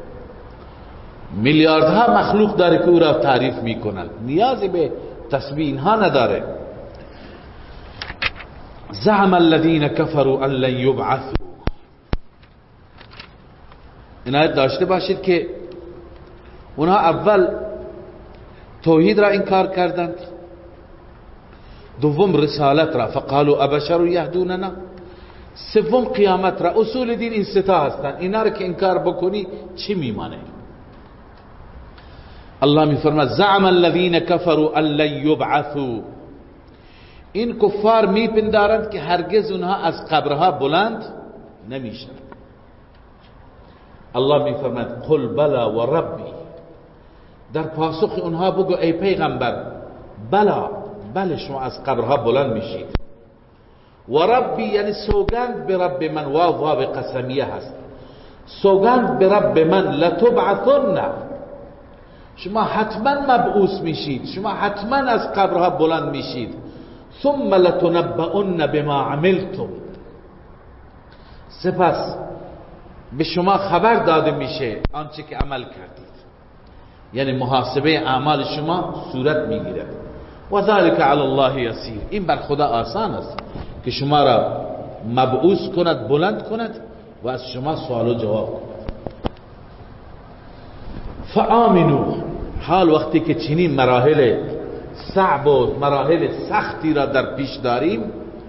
میلیاردها مخلوق داره که او را تعریف میکنند، نیازی به تسبیح اینها نداره. زعم الذين كفروا ان لن يبعثوا، عنایت داشته باشید که اونها اول توحید را انکار کردند، دوم رسالت را، فقالوا ابشر یهدوننا، سوم قیامت را. اصول دین این ستا هستند، اینا را که انکار بکنی چی میمانه؟ الله میفرماید زعم الذين كفروا ان لن يبعثوا، این کفار میپندارند که هرگز اونها از قبرها بلند نمیشن. الله میفرماید قل بلا و ربی، در پاسخ اونها بگو ای پیغمبر بلا، بله شما از قبرها بلند میشید. و ربی یعنی سوگند به رب من، واو واو قسمیه هست، سوگند به رب من لتبعثن، شما حتما مبعوث میشید، شما حتما از قبرها بلند میشید. ثم لتنبؤن بما عملتم، سپس به شما خبر داده میشه آنچه که عمل کردید، یعنی محاسبه اعمال شما صورت میگیره. و ذلك علی الله یسیر، این بر خدا آسان است که شما را مبعوث کند، بلند کند و از شما سوال و جواب کند. فآمنو، حال وقتی که چنین مراحل صعب و مراحل سختی را در پیش داریم،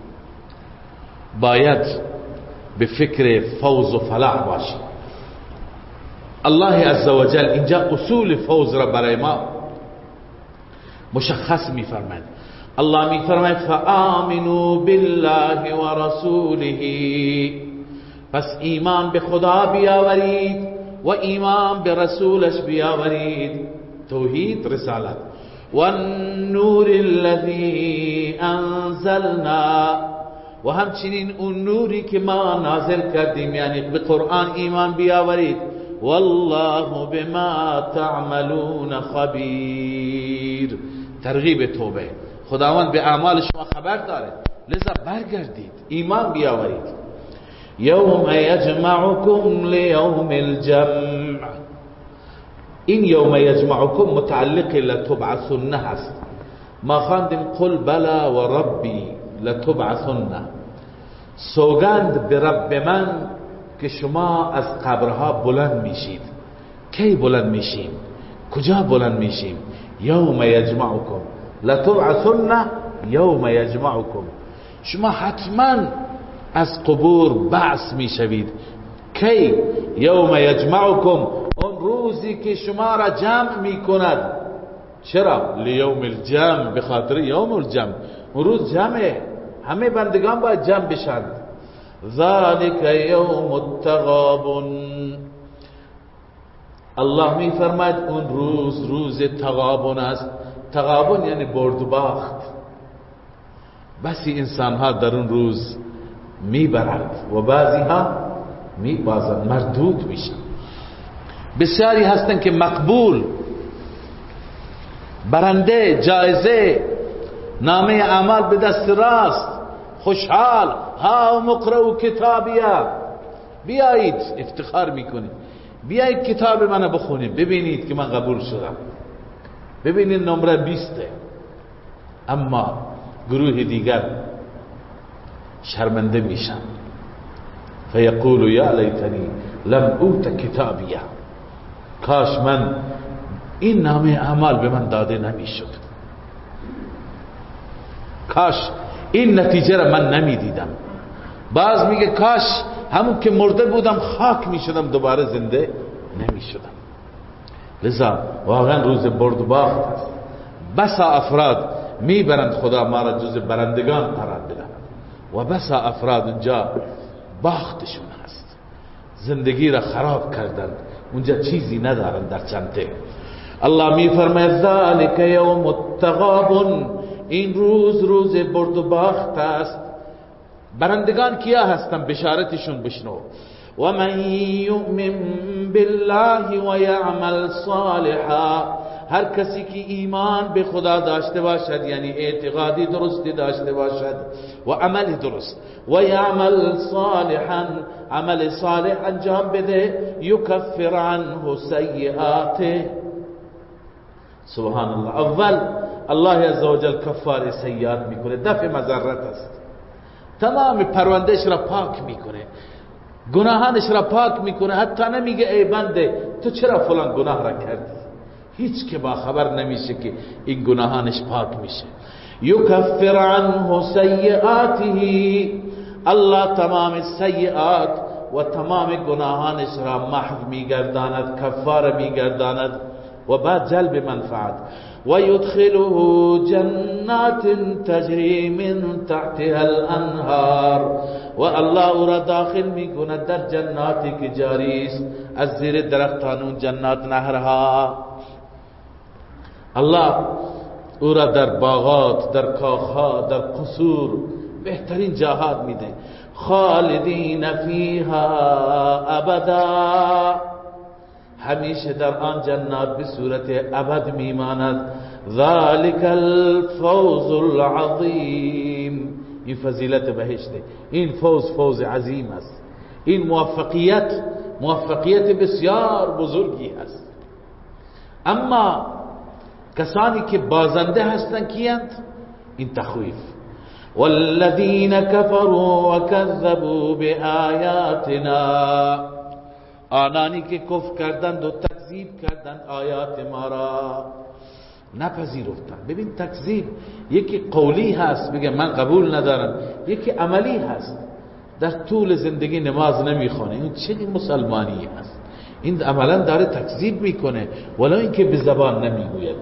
باید به فکر فوز و فلاح باشیم. الله عزوجل اینجا اصول فوز را برای ما مشخص می‌فرماید. الله می‌فرماید فآمنوا بالله و رسوله، پس ایمان به خدا بیاورید و ایمان به رسولش بیاورید، توحید رسالت. و النور الذی انزلنا، و همچنین اون نوری که ما نازل کردیم، یعنی به قرآن ایمان بیاورید. والله بما تعملون خبیر، ترغیب توبه، خداوند به اعمال شما خبر داره، لذا برگردید ایمان بیاورید. یوم یجمعکم لیوم الجمع، این یوم یجمعکم متعلق لتبعثن هست. ما خواندیم قل بلا و ربی لتبعثن، سوگند به رب من که شما از قبرها بلند میشید. کی بلند میشیم؟ کجا بلند میشیم؟ یوم یجمعکم لتبعثن یوم یجمعکم، شما حتما از قبور بعث میشوید. کی؟ یوم یجمعکم، اون روزی که شما را جمع میکند. چرا؟ لیوم الجمع، به خاطر یوم الجمع، اون روز جمعه، همه بندگان باید جمع بشند. ذالک یوم التغابن، الله می فرماید اون روز روز تغابن است. تغابن یعنی برد و باخت، بسی انسان ها در اون روز می برند و بعضی ها می بازند، مردود میشن. بسیاری هستن که مقبول، برنده، جایزه، نامه اعمال به دست راست، خوشحال، ها مقرأ کتابیا، بیایید، افتخار میکنید، بیایید کتاب منو بخونید، ببینید که من قبول شدم، ببینید نمره بیسته. اما گروه دیگر شرمنده میشن، فیقول یا لیتنی لم اوت کتابیا، کاش من این نامه اعمال به من داده نمیشد، کاش این نتیجه را من نمیدیدم. باز میگه کاش همون که مرده بودم خاک میشدم، دوباره زنده نمیشدم. لذا واقعا روز برد و باخت است. بسا افراد میبرند خدا ما را جز برندگان قرار بدهد و بسا افراد اونجا باختشون هست، زندگی را خراب کردند، اونجا چیزی ندارند در چنته. الله میفرماید ذالک یوم التغابن، این روز روز برد و باخت است. برندگان کیا هستند؟ بشارتشون بشنو. و من یؤمن بالله و یعمل صالحا، هر کسی که ایمان به خدا داشته باشد، یعنی اعتقادی درستی داشته باشد و عمل درست، و یعمل صالحا، عمل صالح انجام بده، یکفر عنه سیئاته. سبحان الله، اول الله عزوجل کفاره سیئات میکنه، دفع مضرت است، تمام پروندهش را پاک میکنه، گناهانش را پاک میکنه. حتی نمیگه ای بنده تو چرا فلان گناه را کردی، هیچ که با خبر نمیشه که این گناهانش پاک میشه. یکفر عنه سیئاته، الله تمام سیئات و تمام گناهانش را محو میگرداند، کفاره میگرداند و بعد جلب منفعت. و یدخله جنات تجری من تحتها الانهار، و الله او را داخل میکند در جناتی که جاری است از زیر درختان اون جنات نهرها. الله او را در باغات، در کاخها، در قصور، بهترین جاهات میده. خالدین فیها ابدا، همیشه در آن جنات به صورت ابد میماند. ذالک الفوز العظیم، این فضیلت بهشته، این فوز فوز عظیم است، این موفقیت موفقیت بسیار بزرگی است. اما کسانی که بازنده هستند کیند؟ این تخویف. والذین کفروا وکذبوا بآیاتنا، آنانی که کفر کردند و تکذیب کردند آیات ما را، نپذیرفتند. ببین تکذیب یکی قولی هست بگه من قبول ندارم، یکی عملی هست، در طول زندگی نماز نمیخونه، این چه مسلمانی هست؟ این عملا داره تکذیب میکنه ولی اینکه به زبان نمیگوید.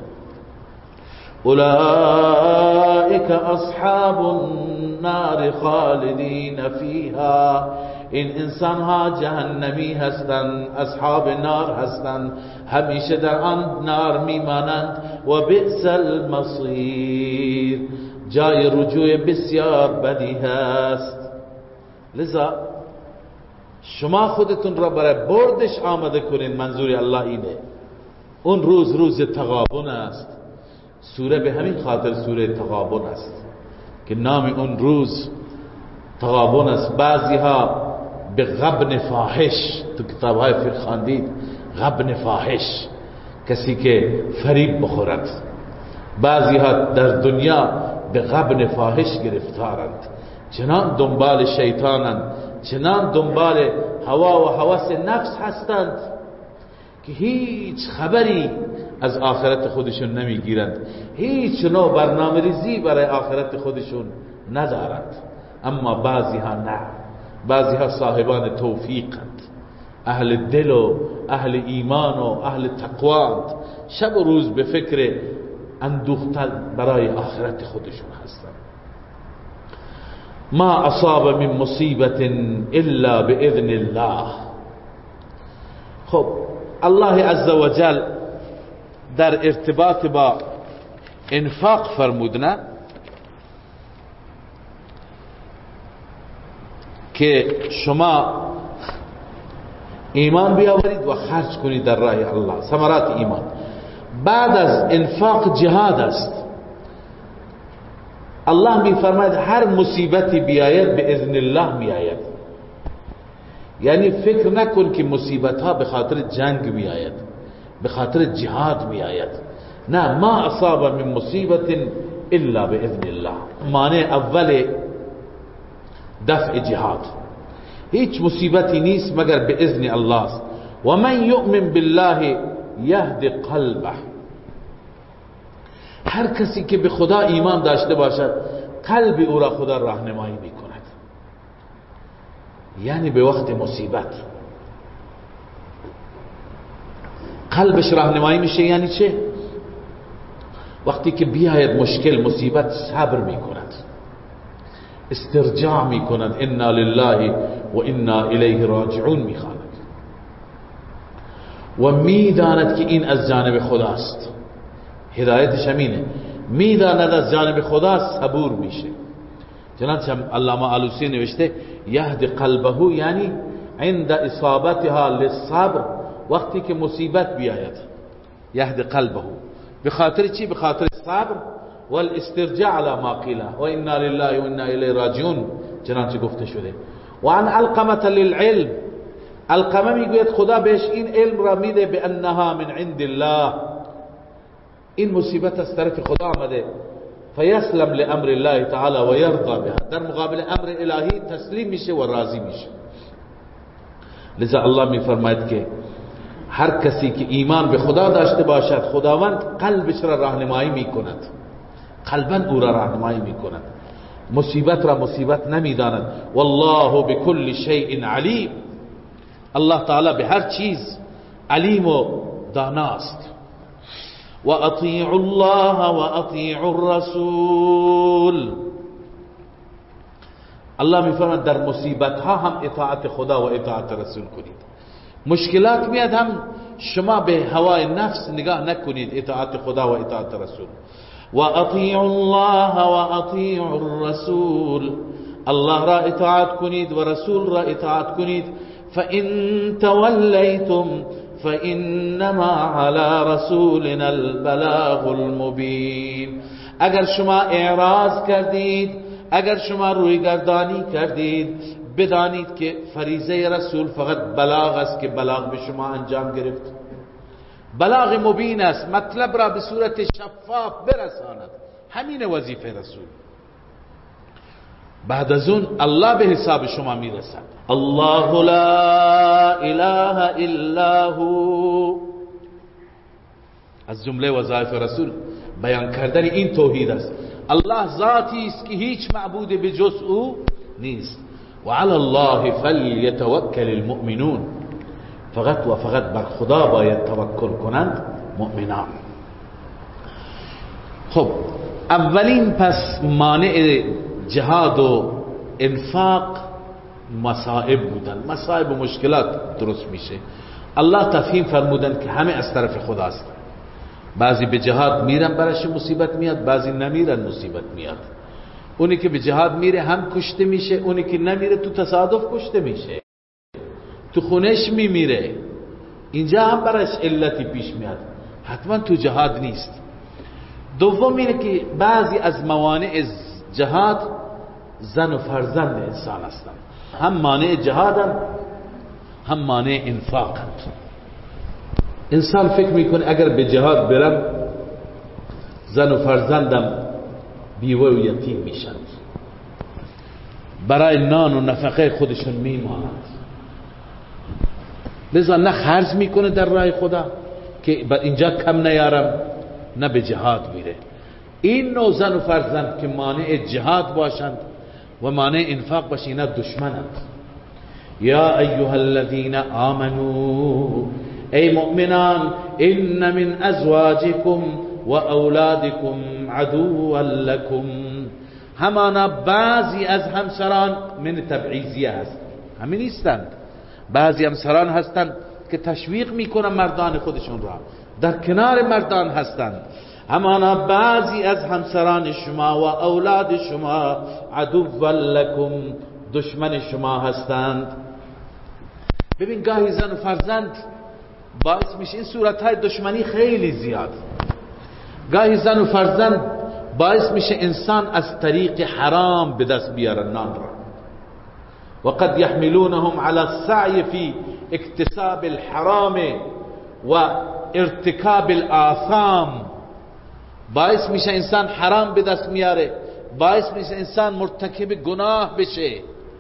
اولئک اصحاب النار خالدین فیها، این انسان ها جهنمی هستند، اصحاب نار هستند، همیشه در آن نار میمانند. و بئس المصیر، جای رجوع بسیار بدی هست. لذا شما خودتون را برای بردش آماده کنید. منظور الله اینه. اون روز روز تغابن است. سوره به همین خاطر سوره تغابن است که نام اون روز تغابن است. بعضی ها به غبن فاحش، تو کتاب های فقه خواندید، غبن فاحش کسی که فریب بخورد. بعضی ها در دنیا به غبن فاحش گرفتارند، چنان دنبال شیطانند، چنان دنبال هوا و هوس نفس هستند که هیچ خبری از آخرت خودشون نمیگیرند، هیچ نوع برنامه ریزی برای آخرت خودشون ندارند. اما بعضی ها نه، بعضی ها صاحبان توفیقند، اهل دل و اهل ایمان و اهل تقواند، شب و روز به فکر اندوختن برای آخرت خودشون هستند. ما اصاب من مصیبت الا باذن الله. خب الله عز وجل در ارتباط با انفاق فرمود نه که شما ایمان بیاورید و خرج کنید در راه الله، ثمرات ایمان. بعد از انفاق جهاد است. الله می فرماید هر مصیبتی بیاید به اذن الله می آید. یعنی فکر نکن که مصیبت ها به خاطر جنگ می آید، به خاطر جهاد می آید. نه، ما اصاب من مصیبت الا باذن الله. معنی اول دفع جهاد، هیچ مصیبتی نیست مگر به اذن الله است. و من یؤمن بالله یهد قلبه، هر کسی که به خدا ایمان داشته باشد قلب او را خدا راهنمایی میکند. یعنی به وقت مصیبت قلبش راهنمایی میشه. یعنی چه؟ وقتی که بیاید مشکل مصیبت صبر میکند، استرجاع میکند، انا لله و انا الیه راجعون میخواند و میداند که این از جانب خداست. هدایتش همینه، میداند از جانب خدا، صبور میشه. چنانچه علامه آلوسی نوشته یهد قلبه، یعنی عند اصابتها للصبر، وقتی که مصیبت بیاید یهد قلبه. به خاطر چی؟ به خاطر صبر والاسترجاع على ما قیل و انا لله و انا الیه راجعون، چنانچه گفته شده. و عن علقمه للعلم، علقمه میگوید خدا بهش این علم را میده به انها من عند الله، این مصیبت از طرف خدا آمده. فیسلم لامر الله تعالی و یرضى بها، در مقابل امر الهی تسلیم میشه و راضی میشه. لذا الله میفرماید که هر کسی که ایمان به خدا داشته باشد خداوند قلبش را راهنمایی میکند، قلبا او را راهنمایی میکند، مصیبت را مصیبت نمیداند. والله بكل شیء علیم، الله تعالی به هر چیز علیم و داناست. و اطیعوا الله و اطیعوا الرسول، الله میفرماید در مصیبت ها هم اطاعت خدا و اطاعت رسول کنید. مشکلات میاد هم شما به هوای نفس نگاه نکنید، اطاعت خدا و اطاعت رسول. و اطیعوا الله و اطیعوا الرسول، الله را اطاعت کنید و رسول را اطاعت کنید. فإن تولیتم فإنما على رسولنا البلاغ المبین، اگر شما اعراض کردید، اگر شما رویگردانی کردید، بدانید که فریضه رسول فقط بلاغ است که بلاغ به شما انجام گرفت. بلاغ مبین است، مطلب را به صورت شفاف برساند، همین وظیفه رسول. بعد از اون الله به حساب شما میرسد. الله لا اله الا هو، از جمله وظایف رسول بیان کردن این توحید است. الله ذاتی است که هیچ معبود به جز او نیست. و علی الله فلیتوکل المؤمنون، فقط و فقط بر خدا باید توکل کنند مؤمنان. خب اولین پس مانع جهاد و انفاق مصائب بودن، مصائب و مشکلات درست میشه. الله تفهیم فرمودن که همه از طرف خداست. بعضی به جهاد میرن برش مصیبت میاد، بعضی نمیرن مصیبت میاد. اونی که به جهاد میره هم کشته میشه، اونی که نمیره تو تصادف کشته میشه، تو خونش میمیره. اینجا هم برش علتی پیش میاد، حتما تو جهاد نیست. دوم اینه که بعضی از موانع جهاد زن و فرزند انسان هستند، هم مانع جهادند هم مانع انفاقند. انسان فکر میکنه اگر به جهاد برم زن و فرزندم بیوه و یتیم میشند، برای نان و نفقه خودشون میمانند، لذا نه خرج میکنه در راه خدا که اینجا کم نیارم، نه به جهاد میره. این نوع زن و فرزند که مانع جهاد باشند و مانع انفاق باشند، اینا دشمنند. یا ایها الذین آمنوا، ای مؤمنان، ان من ازواجکم و اولادکم عدوا لکم، همانا بعضی از همسران من تبعیضیه هست، همین نیستند. بعضی همسران هستند که تشویق میکنن مردان خودشون را، در کنار مردان هستند. همانا بعضی از همسران شما و اولاد شما عدوا لکم، دشمن شما هستند. ببین گاهی زن و فرزند باعث میشه، این صورتهای دشمنی خیلی زیاد. گاهی زن و فرزند باعث میشه انسان از طریق حرام به دست بیاره نان را. وقد يحملونهم على السعي في اكتساب الحرام و ارتکاب الآثام، باعث میشه انسان حرام به دست میاره، باعث میشه انسان مرتکب گناه بشه.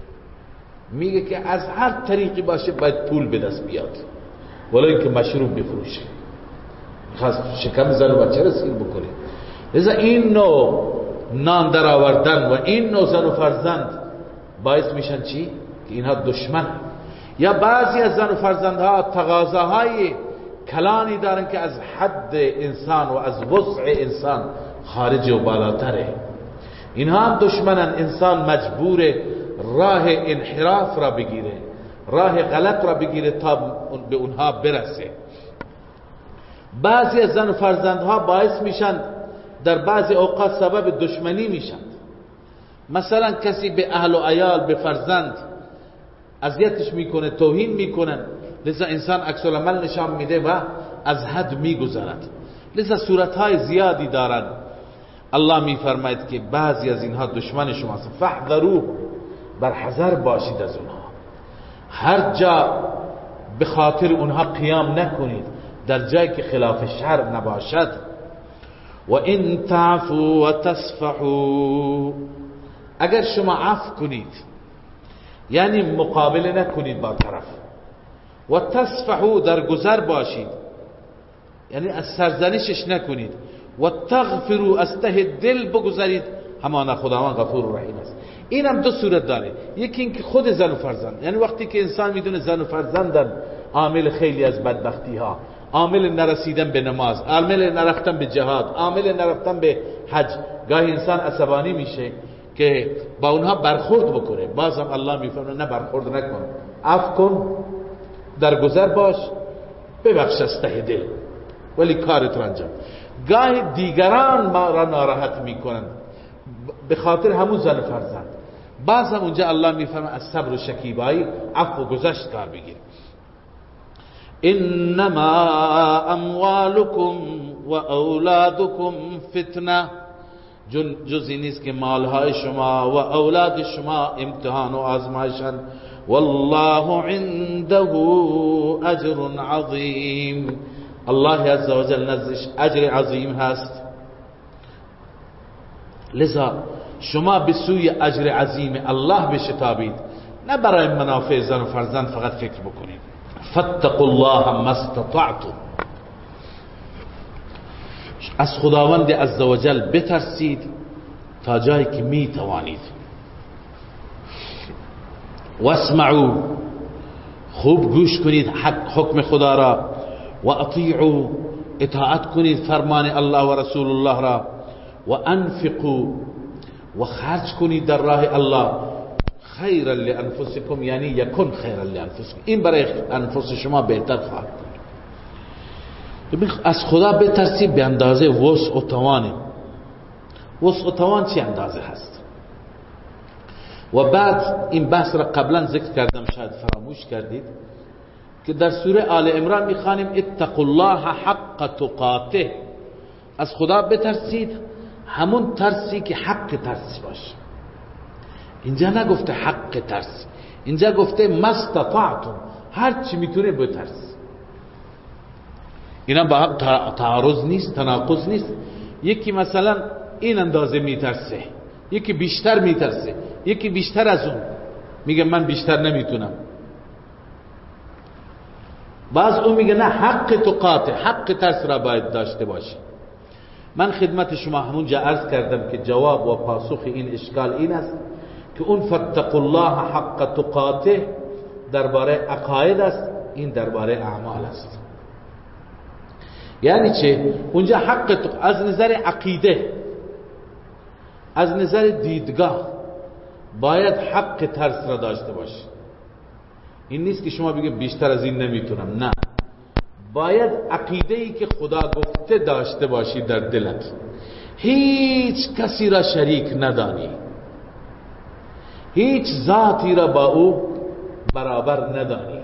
میگه که از هر طریقی باشه باید پول به دست بیاد، ولی اینکه مشروب بفروشه، خاص شکم زن و بچه را سیر بکنه. لذا این نوع نان در آوردن و این نوع زن و فرزند باعث میشن چی؟ که اینها دشمن. یا بعضی از زن و فرزندها تقاضاهای کلانی دارن که از حد انسان و از وسع انسان خارج و بالاتره، اینها هم دشمنن. انسان مجبور راه انحراف را بگیره، راه غلط را بگیره تا به اونها برسه. بعضی از زن و فرزندها باعث میشن در بعضی اوقات سبب دشمنی میشن. مثلا کسی به اهل و عیال، به فرزند اذیتش میکنه، توهین میکنن، لذا انسان عکس العمل نشان میده و از حد میگذرد. لذا صورتهای زیادی دارن. الله میفرماید که بعضی از اینها دشمن شماست، فاحذروه، بر حذر باشید از اونها. هر جا به خاطر اونها قیام نکنید، در جایی که خلاف شرع نباشد. و ان تعفو و تصفحوا، اگر شما عفو کنید یعنی مقابله نکنید با طرف، و تصفحوا، در گذر باشید یعنی از سرزنشش نکنید، و تغفروا، از ته دل بگذارید، همانا خداوند غفور و رحیم است. این هم دو صورت داره. یکی این که خود زن و فرزند، یعنی وقتی که انسان میدونه زن و فرزندن عامل خیلی از بدبختی ها، عامل نرسیدن به نماز، عامل نرفتن به جهاد، عامل نرفتن به حج، گاهی انسان عصبانی میشه که با اونها برخورد بکنه. بازم الله میفرماید نه برخورد نکن، عفو کن، درگذر باش، ببخش از ته دل، ولی کارت رو انجام. گاهی دیگران ما را ناراحت میکنند به خاطر همون زن فرزند، بازم اونجا الله میفرماید از صبر و شکیبایی، عفو و گذشت کار بگیر. انما اموالکم و اولادکم فتنه، جزی نیست که مالهای شما و اولاد شما امتحان و آزمایشن. والله عنده اجر عظیم، الله عز و جل نزدش اجر عظیم هست. لذا شما به سوی اجر عظیم الله بشتابید، نه برای منافع زن و فرزند فقط فکر بکنید. فاتقوا الله ما استطعتم، از خداوند عز و جل بترسید تا جایی که می توانید. واسمعوا، خوب گوش کنید حکم خدا را. و اطیعوا، اطاعت کنید فرمان الله و رسول الله را. و انفقوا، و خرج کنید در راه الله. خیرا لانفسکم، یعنی یکن خیرا لانفسکم، این برای انفس شما بهتر خواهد بود. از خدا بترسید به اندازه وسع و توان. وسع و توان چی اندازه هست؟ و بعد این بحث را قبلا ذکر کردم، شاید فراموش کردید، که در سوره آل عمران میخوانیم اتقوا الله حق تقاته، از خدا بترسید همون ترسی که حق ترسی باشه. اینجا نگفته حق ترس، اینجا گفته ما استطعتم، هر چی میتونه بترس. اینا با هم تعارض نیست، تناقض نیست. یکی مثلا این اندازه میترسه، یکی بیشتر میترسه، یکی بیشتر از اون میگه من بیشتر نمیتونم. باز اون میگه نه حق تقاته، حق ترس را باید داشته باشی. من خدمت شما همونجا عرض کردم که جواب و پاسخ این اشکال این است که اون فاتقوا الله حق تقاته درباره عقاید است، این درباره اعمال است. یعنی چه؟ اونجا حق تق... از نظر عقیده، از نظر دیدگاه باید حق ترس را داشته باشی. این نیست که شما بگید بیشتر از این نمیتونم، نه، باید عقیده ای که خدا گفته داشته باشی در دلت، هیچ کسی را شریک ندانی، هیچ ذاتی را با او برابر ندانی.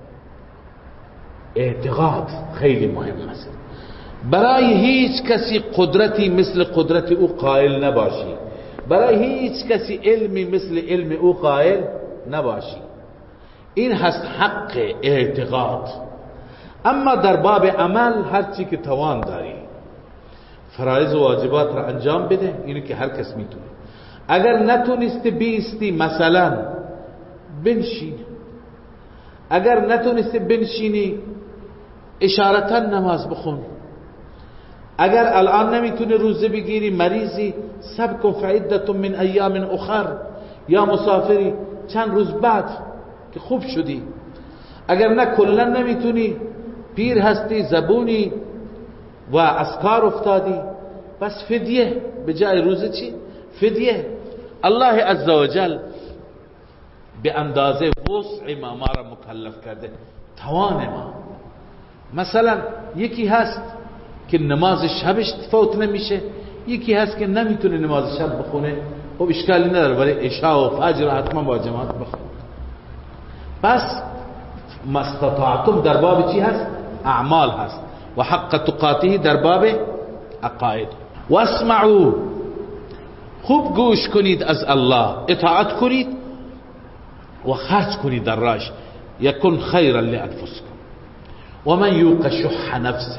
اعتقاد خیلی مهم است. برای هیچ کسی قدرتی مثل قدرت او قائل نباشی، برای هیچ کسی علمی مثل علم او قائل نباشی. این هست حق اعتقاد. اما در باب عمل هرچی که توان داری، فرایض و واجبات را انجام بده، اینو که هر کس میتونه. اگر نتونستی بیستی مثلا بنشین، اگر نتونستی بنشینی اشارتا نماز بخون، اگر الان نمیتونی روزه بگیری، مریضی، صبر کن فعدت من ایام اخر، یا مسافری چند روز بعد که خوب شدی. اگر نه کلا نمیتونی، پیر هستی، زبونی و از کار افتادی، بس فدیه به جای روزه. چی؟ فدیه. الله عزوجل به اندازه وسع ما ما را مکلف کرده، توان ما. مثلا یکی هست که نماز شبش فوت نمیشه، یکی هست که نمیتونه نماز شب بخونه، خب اشکالی نداره، ولی عشاء و فجر حتما با جماعت بخونه. پس مستطاعتم در باب چی هست؟ اعمال هست. و حق تقاته در باب عقاید. واسمعوا، خوب گوش کنید از الله، اطاعت کنید و خرج کنید در راش. یکن خیرا لانفسکم و من یوق شح نفسه،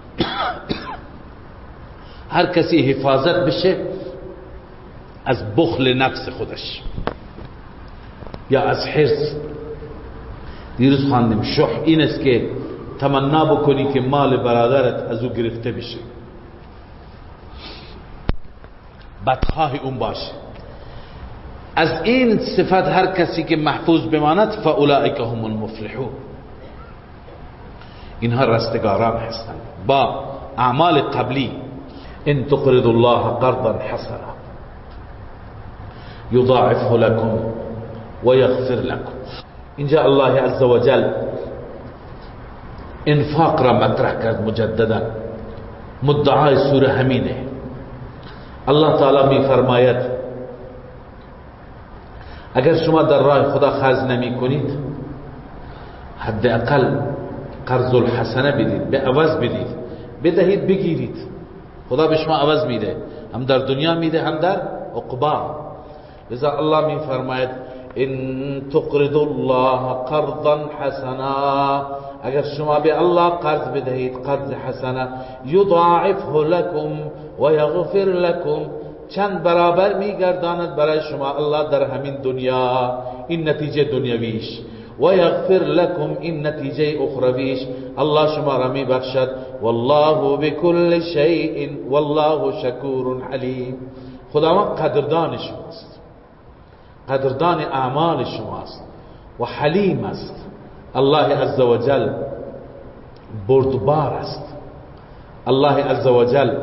هر کسی حفاظت بشه از بخل نفس خودش یا از حرص. دیروز خواندیم شح این است که تمنا بکنی که مال برادرت از او گرفته بشه، بدخواه اون باشه. از این صفت هر کسی که محفوظ بماند فاولئک هم المفلحون، اینها رستگاران هستند با اعمال قبلی. ان تقرضوا الله قرضا حسنا، یضاعفه لكم و یغفر لكم. اینجا الله عزوجل انفاق را مطرح کرد مجددا. مدعای سوره همینه. الله تعالی می فرماید اگر شما در راه خدا خرج نمی کنید حداقل قرض الحسنه بدید، به عوض بدید، بدهید، بگیرید. خدا به شما عوض میده، هم در دنیا میده هم در عقبا. لذا الله می فرماید ان تقرضوا الله قرضا حسنا، اگر شما به الله قرض بدهید قرض حسنه، یضاعفه لكم و یغفر لكم، چند برابر میگرداند برای شما الله در همین دنیا، این نتیجه دنیویش، و یغفر لكم، این نتیجه اخرویش، الله شما را میبخشد. والله بكل شیء والله شکور علیم. خداوند قدردان شماست، قدردان اعمال شماست و حلیم است. الله عزوجل بردبار است. الله عزوجل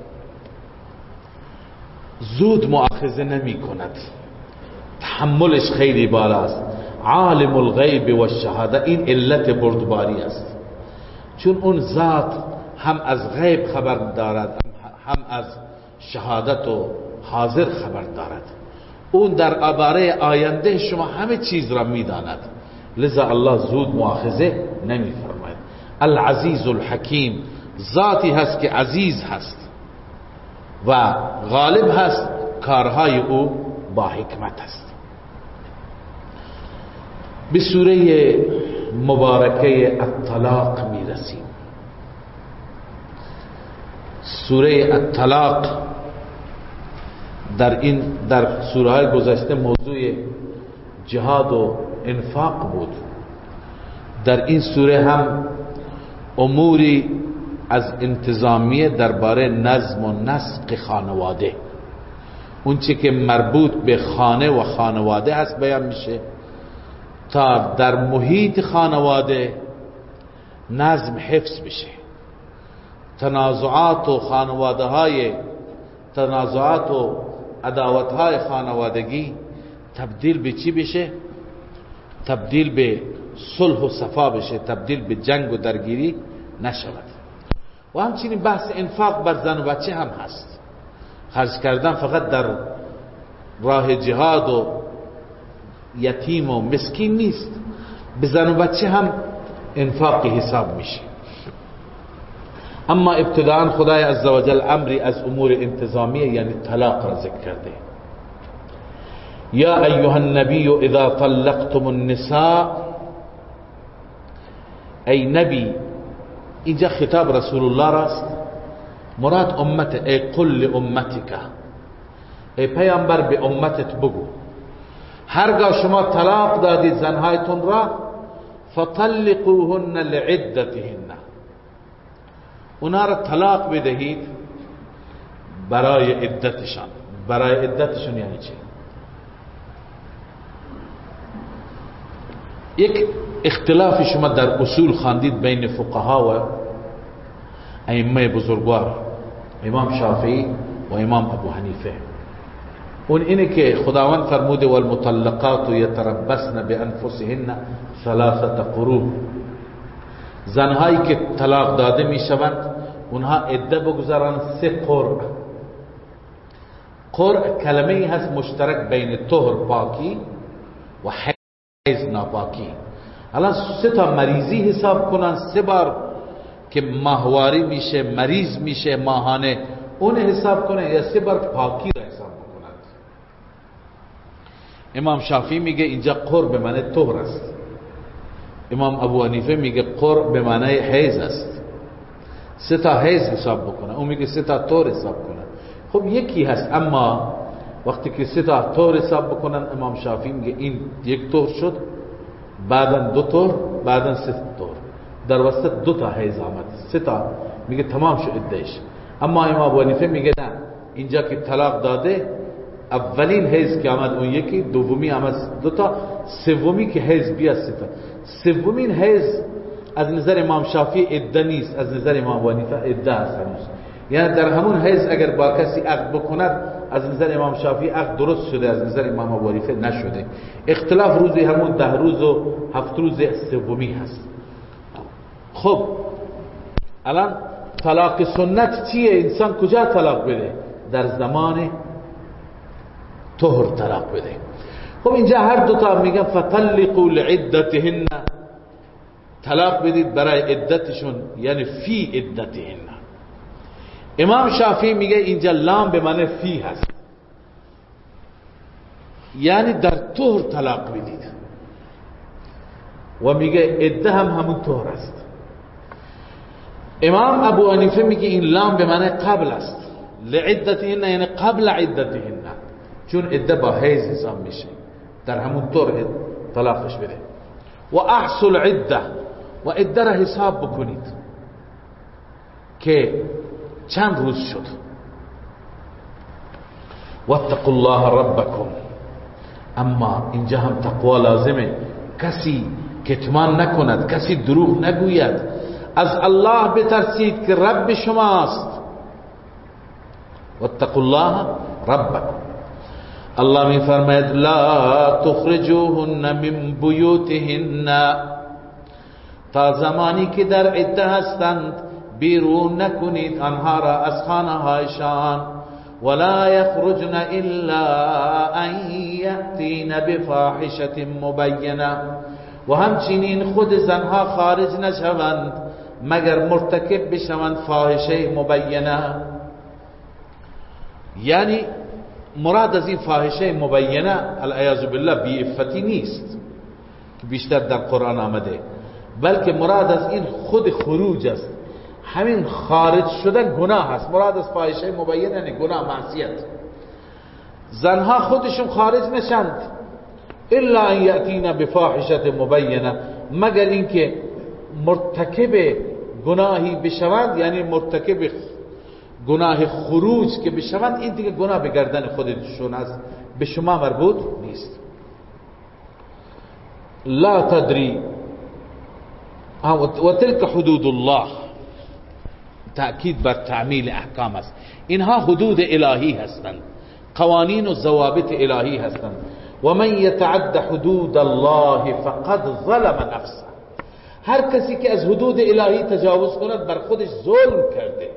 زود مؤاخذه نمی کند، تحملش خیلی بالا است. عالم الغیب و الشهاده، این علت بردباری است، چون اون ذات هم از غیب خبر دارد هم از شهادت و حاضر خبر دارد. اون در باره آینده شما همه چیز را میداند. لذا الله زود مؤاخذه نمی فرماید. العزیز الحکیم، ذاتی هست که عزیز هست و غالب هست، کارهای او با حکمت است. به سوره مبارکه الطلاق می رسیم. سوره الطلاق در این در سوره های گذشته موضوع جهاد و انفاق بود. در این سوره هم اموری از انتظامیه درباره نظم و نسق خانواده، اون چه که مربوط به خانه و خانواده هست بیان میشه، تا در محیط خانواده نظم حفظ بشه، تنازعات و خانواده های تنازعات و عداوت های خانوادگی تبدیل به چی بشه؟ تبدیل به صلح و صفا بشه، تبدیل به جنگ و درگیری نشود. و همچنین بحث انفاق بر زن و بچه هم هست. خرج کردن فقط در راه جهاد و یتیم و مسکین نیست، به زن و بچه هم انفاقی حساب میشه. اما ابتداء خدای عزوجل امری از امور انتظامیه یعنی طلاق را ذکر کرده. یا ایها النبی اذا طلقتم النساء، ای نبی، اینجا خطاب رسول الله راست، مراد امت، ای قل امتک، ای پیامبر به امتت بگو هرگاه شما طلاق دادید زنهایتون را، فطلقوهن لعدتهن، اونا را طلاق بدهید برای عدتشان. برای عدتشون یعنی چی؟ یک اختلاف شما در اصول خواندید بین فقها و ائمه بزرگوار، امام شافعی و امام ابو حنیفه. اون اینه که خداوند فرموده والمطلقات یتربصن بانفسهن ثلاثه قروء، زنهایی که طلاق داده میشوند اونها عده بگذارن سه قرء. قرء کلمه ای هست مشترک بین طهر پاکی و حیض ناپاکی. الان سه تا مریضی حساب کنن، سه بار که ماهواری میشه، مریض میشه ماهانه، اون حساب کنن یا سه بار پاکی را حساب کنن. امام شافعی میگه اینجا قرء به معنی طهر است، امام ابو حنیفه میگه قرء به معنی حیض است. سه تا حیض حساب بکنه، اون میگه سه تا طهر حساب کنه. خب یکی هست، اما وقتی که سه تا طهر حساب بکنن امام شافعی میگه این یک طهر شد، بعدا دو طهر، بعدا سه طهر، در وسط دو تا حیض آمد، سه تا، میگه تمام شد عدهش. اما امام ابو حنیفه میگه نه، اینجا که طلاق داده اولین حیض که آمد اون یکی، دومی آمد دو تا، سومی که حیض بیاد سه تا. سومین حیض از نظر امام شافعی عده نیست، از نظر امام ابو حنیفه عده است هنوز. یعنی در همون حیض اگر با کسی عقد بکند از نظر امام شافعی عقد درست شده، از نظر امام ابو حنیفه نشده. اختلاف روزی همون ده روز و هفت روز سومی هست. خب الان طلاق سنت چیه؟ انسان کجا طلاق بده؟ در زمان طهر طلاق بده. خب اینجا هر دو تا میگن فطلقوا لعدتهن، طلاق بدید برای عدتشون، یعنی فی عدتهن. امام شافعی میگه اینجا لام به معنی فی هست، یعنی در طهر طلاق بدید، و میگه عده هم همون طهر است. امام ابو حنیفه میگه این لام به معنی قبل است، لعدتهن یعنی قبل عدتهن، چون عده با حیض حساب میشه، در همون طهر طلاقش بده. و احصل عده، و عده را حساب بکنید که چند روز شد. واتقوا الله ربکم، اما اینجا هم تقوا لازمه، کسی کتمان نکند، کسی دروغ نگوید، از الله بترسید که رب شماست. واتقوا الله ربکم. الله می فرماید لا تخرجوهن من بیوتهن، تا زمانی که در عده هستند بیرون نکنید آنها را از خانه هایشان. ولا یخرجن الا ان یأتین بفاحشة مبینه، و همچنین خود زنها خارج نشوند مگر مرتکب بشوند فاحشه مبینه. یعنی مراد از این فاحشه مبینه العیاذ بالله بی عفتی نیست که بیشتر در قرآن آمده، بلکه مراد از این خود خروج است. همین خارج شدن گناه است. مراد از فاحشه مبینه یعنی گناه، معصیت. زنها خودشون خارج نشند الا ان یأتین بفاحشه مبینه، مگر اینکه مرتکب گناهی بشوند، یعنی مرتکب گناه خروج که بشوند، این دیگه گناه به گردن خودشون است، به شما مربوط نیست. لا تدری و تلك حدود الله، تأکید بر تعمیل احکام است. اینها حدود الهی هستند، قوانین و ضوابط الهی هستند. و من یتعد حدود الله فقد ظلم نفسه، هر کسی که از حدود الهی تجاوز کند بر خودش ظلم کرده.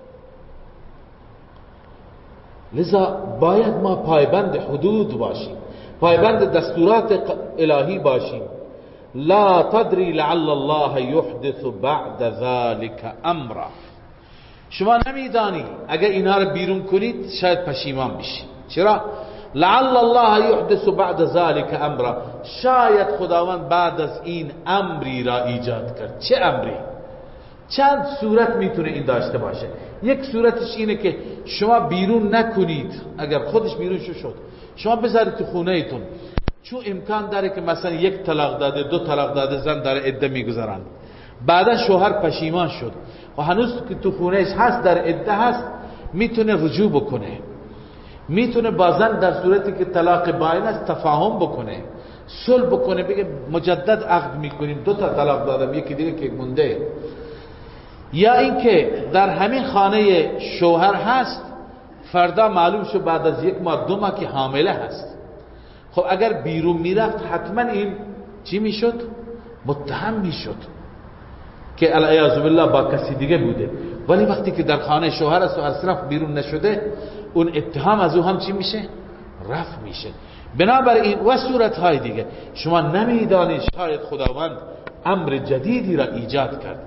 لذا باید ما پایبند حدود باشیم، پایبند دستورات الهی باشیم. لا تدری لعل الله یحدث بعد ذلك امرا، شما نمیدانی اگر اینا رو بیرون کنید شاید پشیمان بشید. چرا؟ لعل الله یحدث بعد ذلك امرا، شاید خداوند بعد از این امری را ایجاد کرد. چه امری؟ چند صورت میتونه این داشته باشه. یک صورتش اینه که شما بیرون نکنید، اگر خودش بیرون شد شما بذارید تو خونه ایتون، چون امکان داره که مثلا یک طلاق داده، دو طلاق داده زن داره عده میگذارن، بعدا شوهر پشیمان شد و هنوز که تو خونهش هست، در عده هست، میتونه رجوع بکنه، میتونه با زن در صورتی که طلاق باین است تفاهم بکنه، صلح بکنه، بگه مجدد عقد میکنیم، دو تا طلاق دادم یکی دیگه که مونده. یا اینکه در همین خانه شوهر هست، فردا معلوم شد بعد از یک ماه دو ماه که حامله هست. خب اگر بیرون میرفت حتما این چی میشد؟ متهم میشد که العیاذ بالله با کسی دیگه بوده. ولی وقتی که در خانه شوهر است و اصرف بیرون نشده، اون اتهام از او هم چی میشه؟ رفع میشه. بنابراین و صورت های دیگه شما نمیدانید، شاید خداوند امر جدیدی را ایجاد کرد.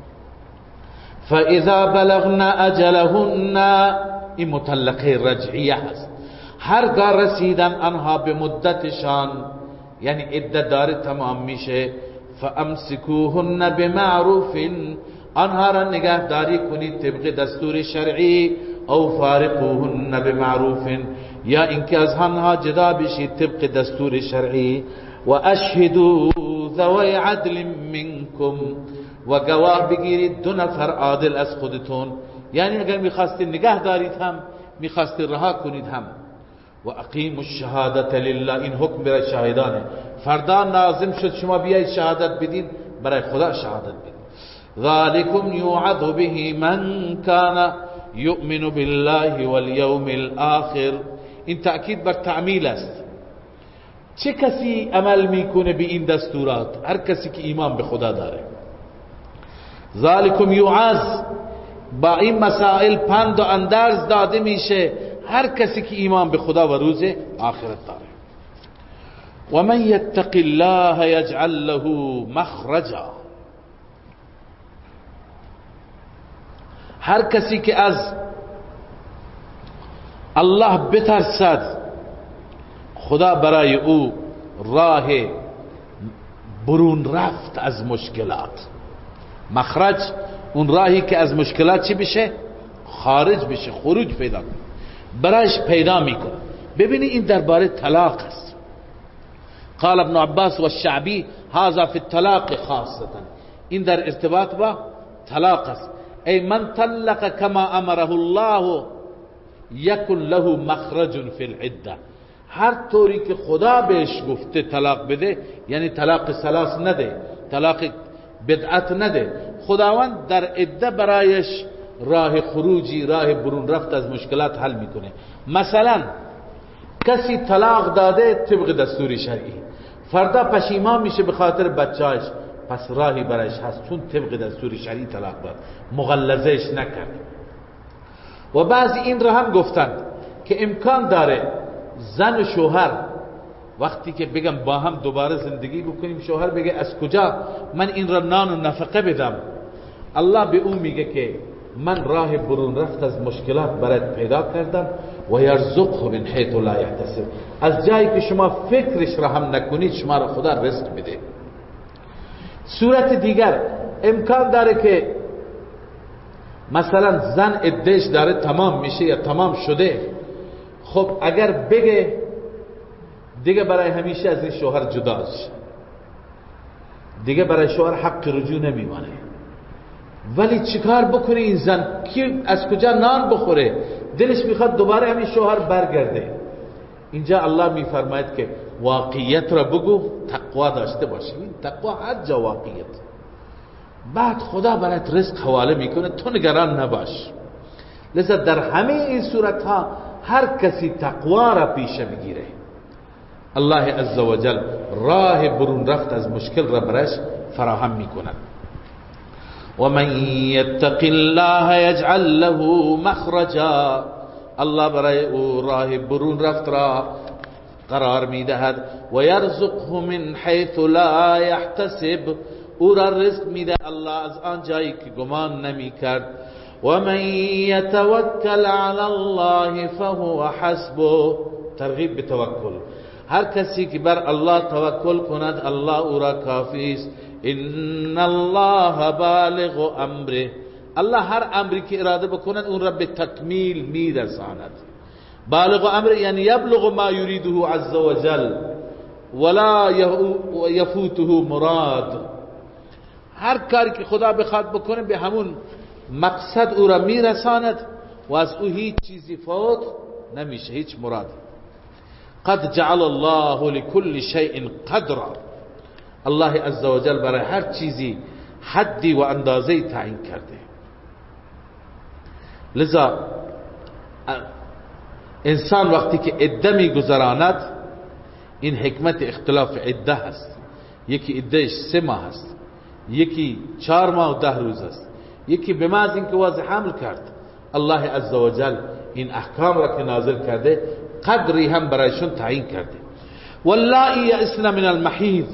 فاذا بلغنا اجلهن، این مطلقه رجعیه هست، هرگاه رسیدن آنها به مدتشان، یعنی عدت داره تمام میشه، فامسکوهن بمعروف، آنها را نگهداری کنید طبق دستور شرعی، او فارقوهن بمعروف، یا اینکه از آنها جدا بشید طبق دستور شرعی. و اشهدوا ذوی عدل منکم، و گواه بگیرید دو نفر عادل از خودتون، یعنی اگر میخواستید نگه دارید هم میخواستید رها کنید هم. و اقیموا الشهادة لله، این حکم برای شاهدانه. فردا لازم شد شما بیایید شهادت بدین، برای خدا شهادت بدین. ذالکم یوعظ به من کان یؤمن بالله والیوم الاخر. این تأکید بر تعمیل است. چه کسی عمل میکنه به این دستورات؟ هر کسی که ایمان به خدا داره. ذالکم یوعظ، با این مسائل پند و اندرز داده میشه هر کسی که ایمان به خدا و روز آخرت داره. و من یتق الله یجعل له مخرجا، هر کسی که از الله بترسد خدا برای او راه برون رفت از مشکلات. مخرج اون راهی که از مشکلات چی بشه؟ خارج بشه، خروج پیدا کنه، برایش پیدا میکنه. ببینی این درباره طلاق است. قال ابن عباس و الشعبی هذا فی الطلاق خاصتا، این در ارتباط با طلاق است. ای من طلق کما امره الله یکن له مخرج فی العده، هر طوری که خدا بهش گفته طلاق بده، یعنی طلاق ثلاث نده، طلاق بدعت نده، خداوند در عده برایش راه خروجی، راه برون رفت از مشکلات حل میکنه. مثلا کسی طلاق داده طبق دستور شرعی، فردا پشیمان میشه به خاطر بچه‌اش، پس راهی برایش هست، چون طبق دستور شرعی طلاق داد، مغلظهش نکرد. و بعضی این را هم گفتند که امکان داره زن و شوهر وقتی که بگم با هم دوباره زندگی بکنیم، شوهر بگه از کجا من این را نان و نفقه بدم؟ الله به اون میگه که من راه برون رفت از مشکلات برات پیدا کردم و یرزقه من حیث لا یحتسب، از جایی که شما فکرش را هم نکنید شما را خدا رزق بده. صورت دیگر امکان داره که مثلا زن عده‌اش داره تمام میشه یا تمام شده، خب اگر بگه دیگه برای همیشه از این شوهر جداش، دیگه برای شوهر حق رجوع نمیمانه، ولی چیکار بکنه این زن؟ کی از کجا نان بخوره؟ دلش میخواد دوباره همین شوهر برگرده. اینجا الله میفرماید که واقعیت را بگو، تقوا داشته باشی. این تقوا هر جا واقعیت، بعد خدا برات رزق حواله میکنه، تو نگران نباش. لذا در همه این صورت ها هر کسی تقوا را پیشه بگیره، الله عزوجل راه برون رفت از مشکل را برش فراهم میکند. و من یتق الله یجعل له مخرجا، الله برای او راه برون رفت را قرار میدهد. و یرزقه من حیث لا یحتسب، او را رزق میده الله از آن جایی که گمان نمی کرد. و من یتوکل علی الله فهو حسبه، ترغیب به توکل، هر کسی که بر الله توکل کند الله او را کافی است. ان الله بالغ امره، الله هر امری که اراده بکند اون را به تکمیل میرساند. بالغ امره یعنی یبلغ ما یریده عز وجل ولا یفوته مراد، هر کاری که خدا بخواد بکنه به همون مقصد او را میرساند و از او هیچ چیزی فوت نمیشه، هیچ مراد. قد جعل الله لكل شيء قدرا، الله عز وجل برای هر چیزی حدی و اندازه‌ای تعیین کرده. لذا انسان وقتی که عده میگذراند، این حکمت اختلاف عده هست. یکی عدهش سه ماه هست، یکی چهار ماه و ده روز است، یکی به محض اینکه واضح حمل کرد. الله عز وجل این احکام را که نازل کرده قدری هم برایشون تعیین کرده. واللائی یئسن من المحیض،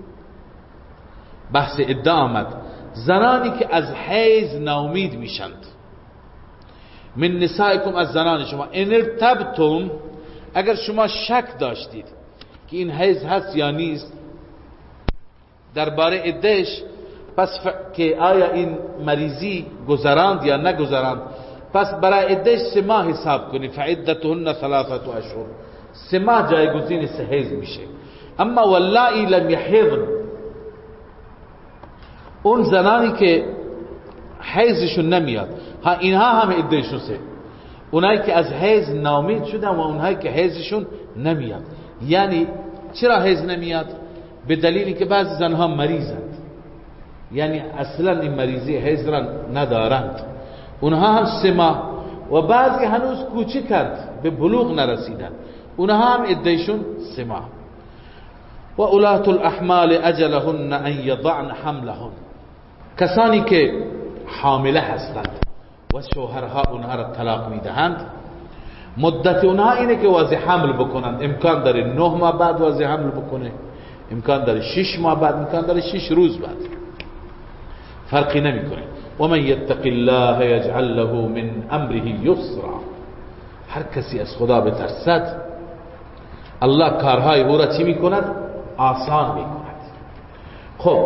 بحث عده آمد، زنانی که از حیض ناامید میشند. من نسائکم، از زنان شما. ان ارتبتم، اگر شما شک داشتید که این حیض هست یا نیست درباره عدهش، پس ف... که آیا این مریضی گذراند یا نگذراند، پس برای عدهش سه ماه حساب کنی. فعدتهن ثلاثه اشهر، سه ماه جایگزین سه حیض میشه. اما واللائی لم یحضن، اون زنانی که حیضشون نمیاد، ها اینها هم عدهشون سه، اونایی که از حیض ناامید شدن و اونایی که حیضشون نمیاد. یعنی چرا حیض نمیاد؟ به دلیلی که بعضی زنها مریضند، یعنی اصلا این مریضی حیض را ندارند، اونها هم سه ماه. و بعضی هنوز کوچکند به بلوغ نرسیدن، اونها هم ادعیشون سه ماه. و اولات الاحمال اجلهن ان یضعن حملهن، کسانی که حامله هستند و شوهرها اونها را طلاق میدهند، مدت اونها اینه که وضع حمل بکنند. امکان داره نه ماه بعد وضع حمل بکنه، امکان داره شش ماه بعد، امکان داره شش روز بعد، فرقی نمیکنه. و من یتق الله یجعل له من امره یسرا، هر کسی از خدا بترسد الله کارهای او را چی میکند؟ آسان میکند. خب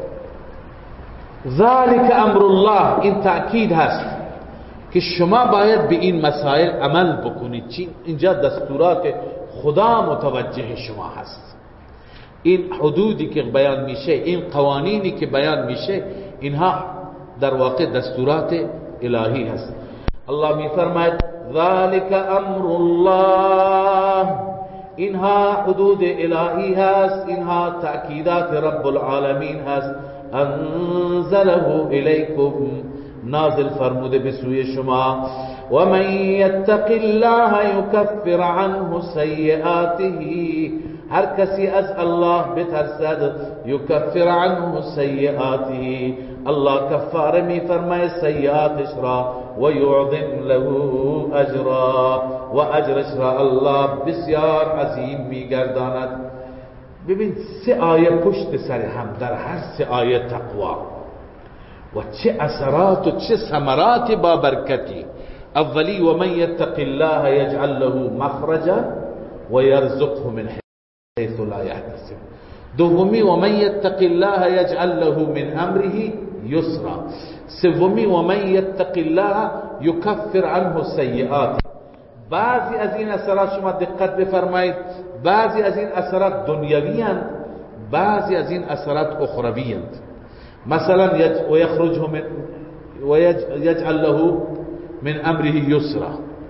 ذالک امر الله، این تأکید هست که شما باید به این مسائل عمل بکنید. چی؟ اینجا دستورات خدا متوجه شما هست. این حدودی که بیان میشه، این قوانینی که بیان میشه، اینها در واقع دستورات الهی هست. الله میفرماید ذالک امر الله، اینها حدود الهی هست، اینها تأکیدات رب العالمین هست. انزله الیکم، نازل فرموده به سوی شما. و من یتق الله یکفر عنه سیئاته، هر کسی از الله بترسد، یکفر عنه سیئاته، الله کفاره می فرماید سیئاتش را، و یعظم له اجرا، و اجرش را الله بسیار عظیم می گرداند. ببین سه آیه پشت سر هم، در هر سه آیه تقوا و چه اثرات و چه ثمرات با برکتی. اولی و من یتق الله یجعل له مخرجا و یرزقه من حیث لا یحتسب. دومی و من یتق الله یجعل له من امره یسرا. سومی و من یتق الله یکفر عنه سیئات. بعضی از این اثرات شما دقت بفرمایید، بعضی از این اثرات دنیوی اند، بعضی از این اثرات اخروی اند. مثلا یج و یخرجه من و یجعل له من امره یسرا،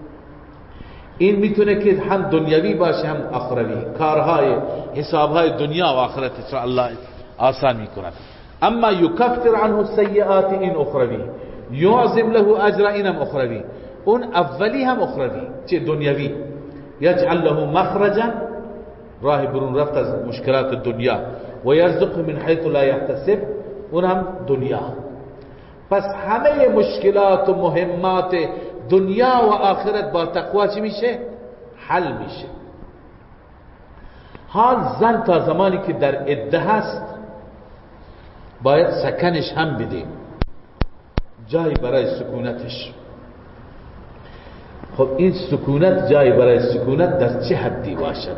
این میتونه که هم دنیوی باشه هم اخروی، کارهای حسابهای دنیا و آخرت را الله آسان میکند. اما یکفر عنه السیئات، این اخروی. یعظم له اجر، اینم اخروی. اون اولی هم اخروی، چه دنیوی. یجعل له مخرجا، راه برون رفت از مشکلات دنیا. و یرزقه من حیث لا یحتسب، اون هم دنیا. پس همه مشکلات و مهمات دنیا و آخرت با تقوا چی میشه؟ حل میشه. حال زن تا زمانی که در عده هست باید سکنش هم بدیم، جایی برای سکونتش. خب این سکونت، جایی برای سکونت در چه حدی باشد؟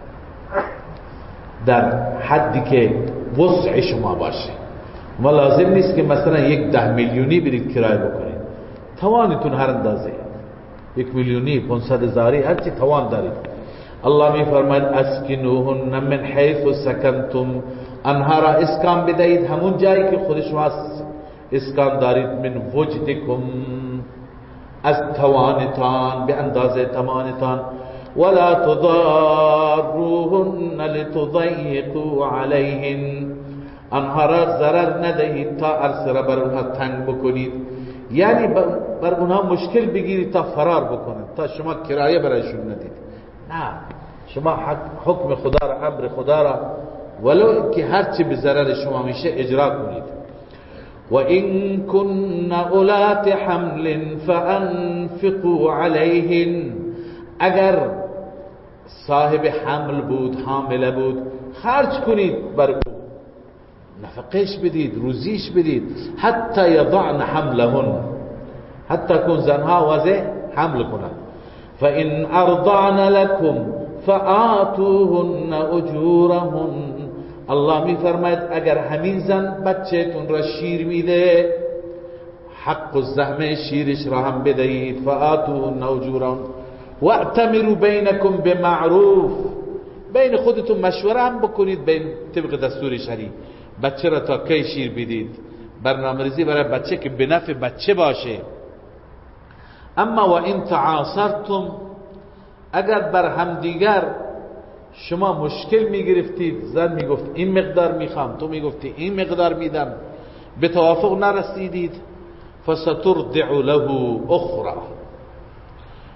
در حدی که وسع شما باشه. ما لازم نیست که مثلا یک ده میلیونی برید کرایه بکنید، توانتون هر اندازه، یک میلیونی، پانصد هزاری، هر چی توان دارید. الله می فرماید اسکنوهن من حیث سکنتم، آنها را اسکان بدهید همون جایی که خود شما اسکان دارید. من وجدکم، از توانتان، به اندازه توانتان. ولا تضاروهن لتضيقوا عليهن، آنها را ضرر ندهید تا عرصه را بر اونها تنگ بکنید، یعنی بر اونها مشکل بگیرید تا فرار بکنند، تا شما کرایه برایشون ندید. نه، شما حکم خدا را، امر خدا را، ولو که هرچی به ضرر شما میشه اجرا کنید. و این کن اولات حمل فانفقوا علیهن، اگر صاحب حمل بود، حامله بود، خرج کنید بر او، نفقش بدید، روزیش بدید. حتی یضعن حملهن، حتی کن زنها وضع حمل کنند. فإن ارضعن لكم فآتوهن اجورهن، الله می فرماید اگر همین زن بچه‌تون را شیر میده، حق الزحمه شیرش را هم بدهید. فآتوهن اجورهن واعتمروا بینکم بمعروف، بین خودتون مشوره هم بکنید بین طبق دستور شرعی. بچه را تا کی شیر بدید، برنامه‌ریزی برای بچه که به نفع بچه باشه. اما و این تعاصرتم، اگر بر همدیگر شما مشکل میگرفتید، زن میگفت این مقدار میخوام، تو میگفتی این مقدار میدم، به توافق نرسیدید، فسترضع له اخرى،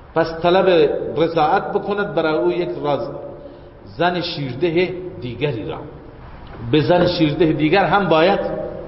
پس طلب رضاعت بکند برای او یک راز زن شیرده دیگری را. به زن شیرده دیگر هم باید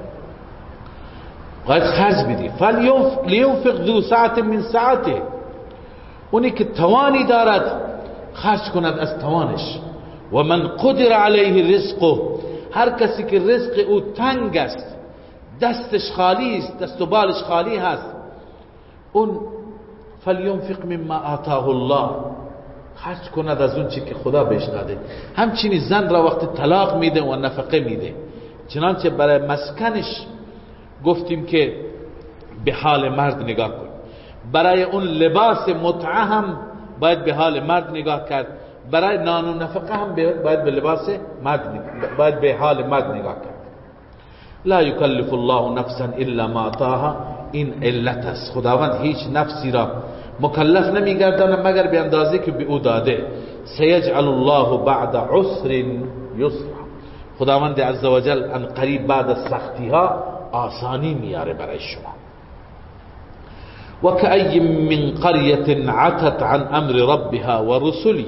باید خرج بدی. فلینفق ذو سعت من سعته، اونی که توانی دارد خرج کند از توانش. و من قدر علیه رزقه، هر کسی که رزق او تنگ است، دستش خالی است، دست و بالش خالی هست، اون فلینفق مما آتاه الله، خرج کند از اون چی که خدا بهش داده. همچنین زن را وقت طلاق میده و نفقه میده، چنانچه برای مسکنش گفتیم که به حال مرد نگاه کن، برای اون لباس متعه هم باید به حال مرد نگاه کرد، برای نان و نفقه هم باید به لباس مرد باید به حال مرد نگاه کرد. لا یکلف الله نفسا الا ما آتاها، این علت است. خداوند هیچ نفسی را مکلف نمیگرداند مگر به اندازه که به او داده. سیجعل الله بعد عسر یسرا، خداوند عزوجل ان قریب بعد از سختی ها آسانی میاره برای شما. و کأی من قرية عتت عن امر ربها و رسله،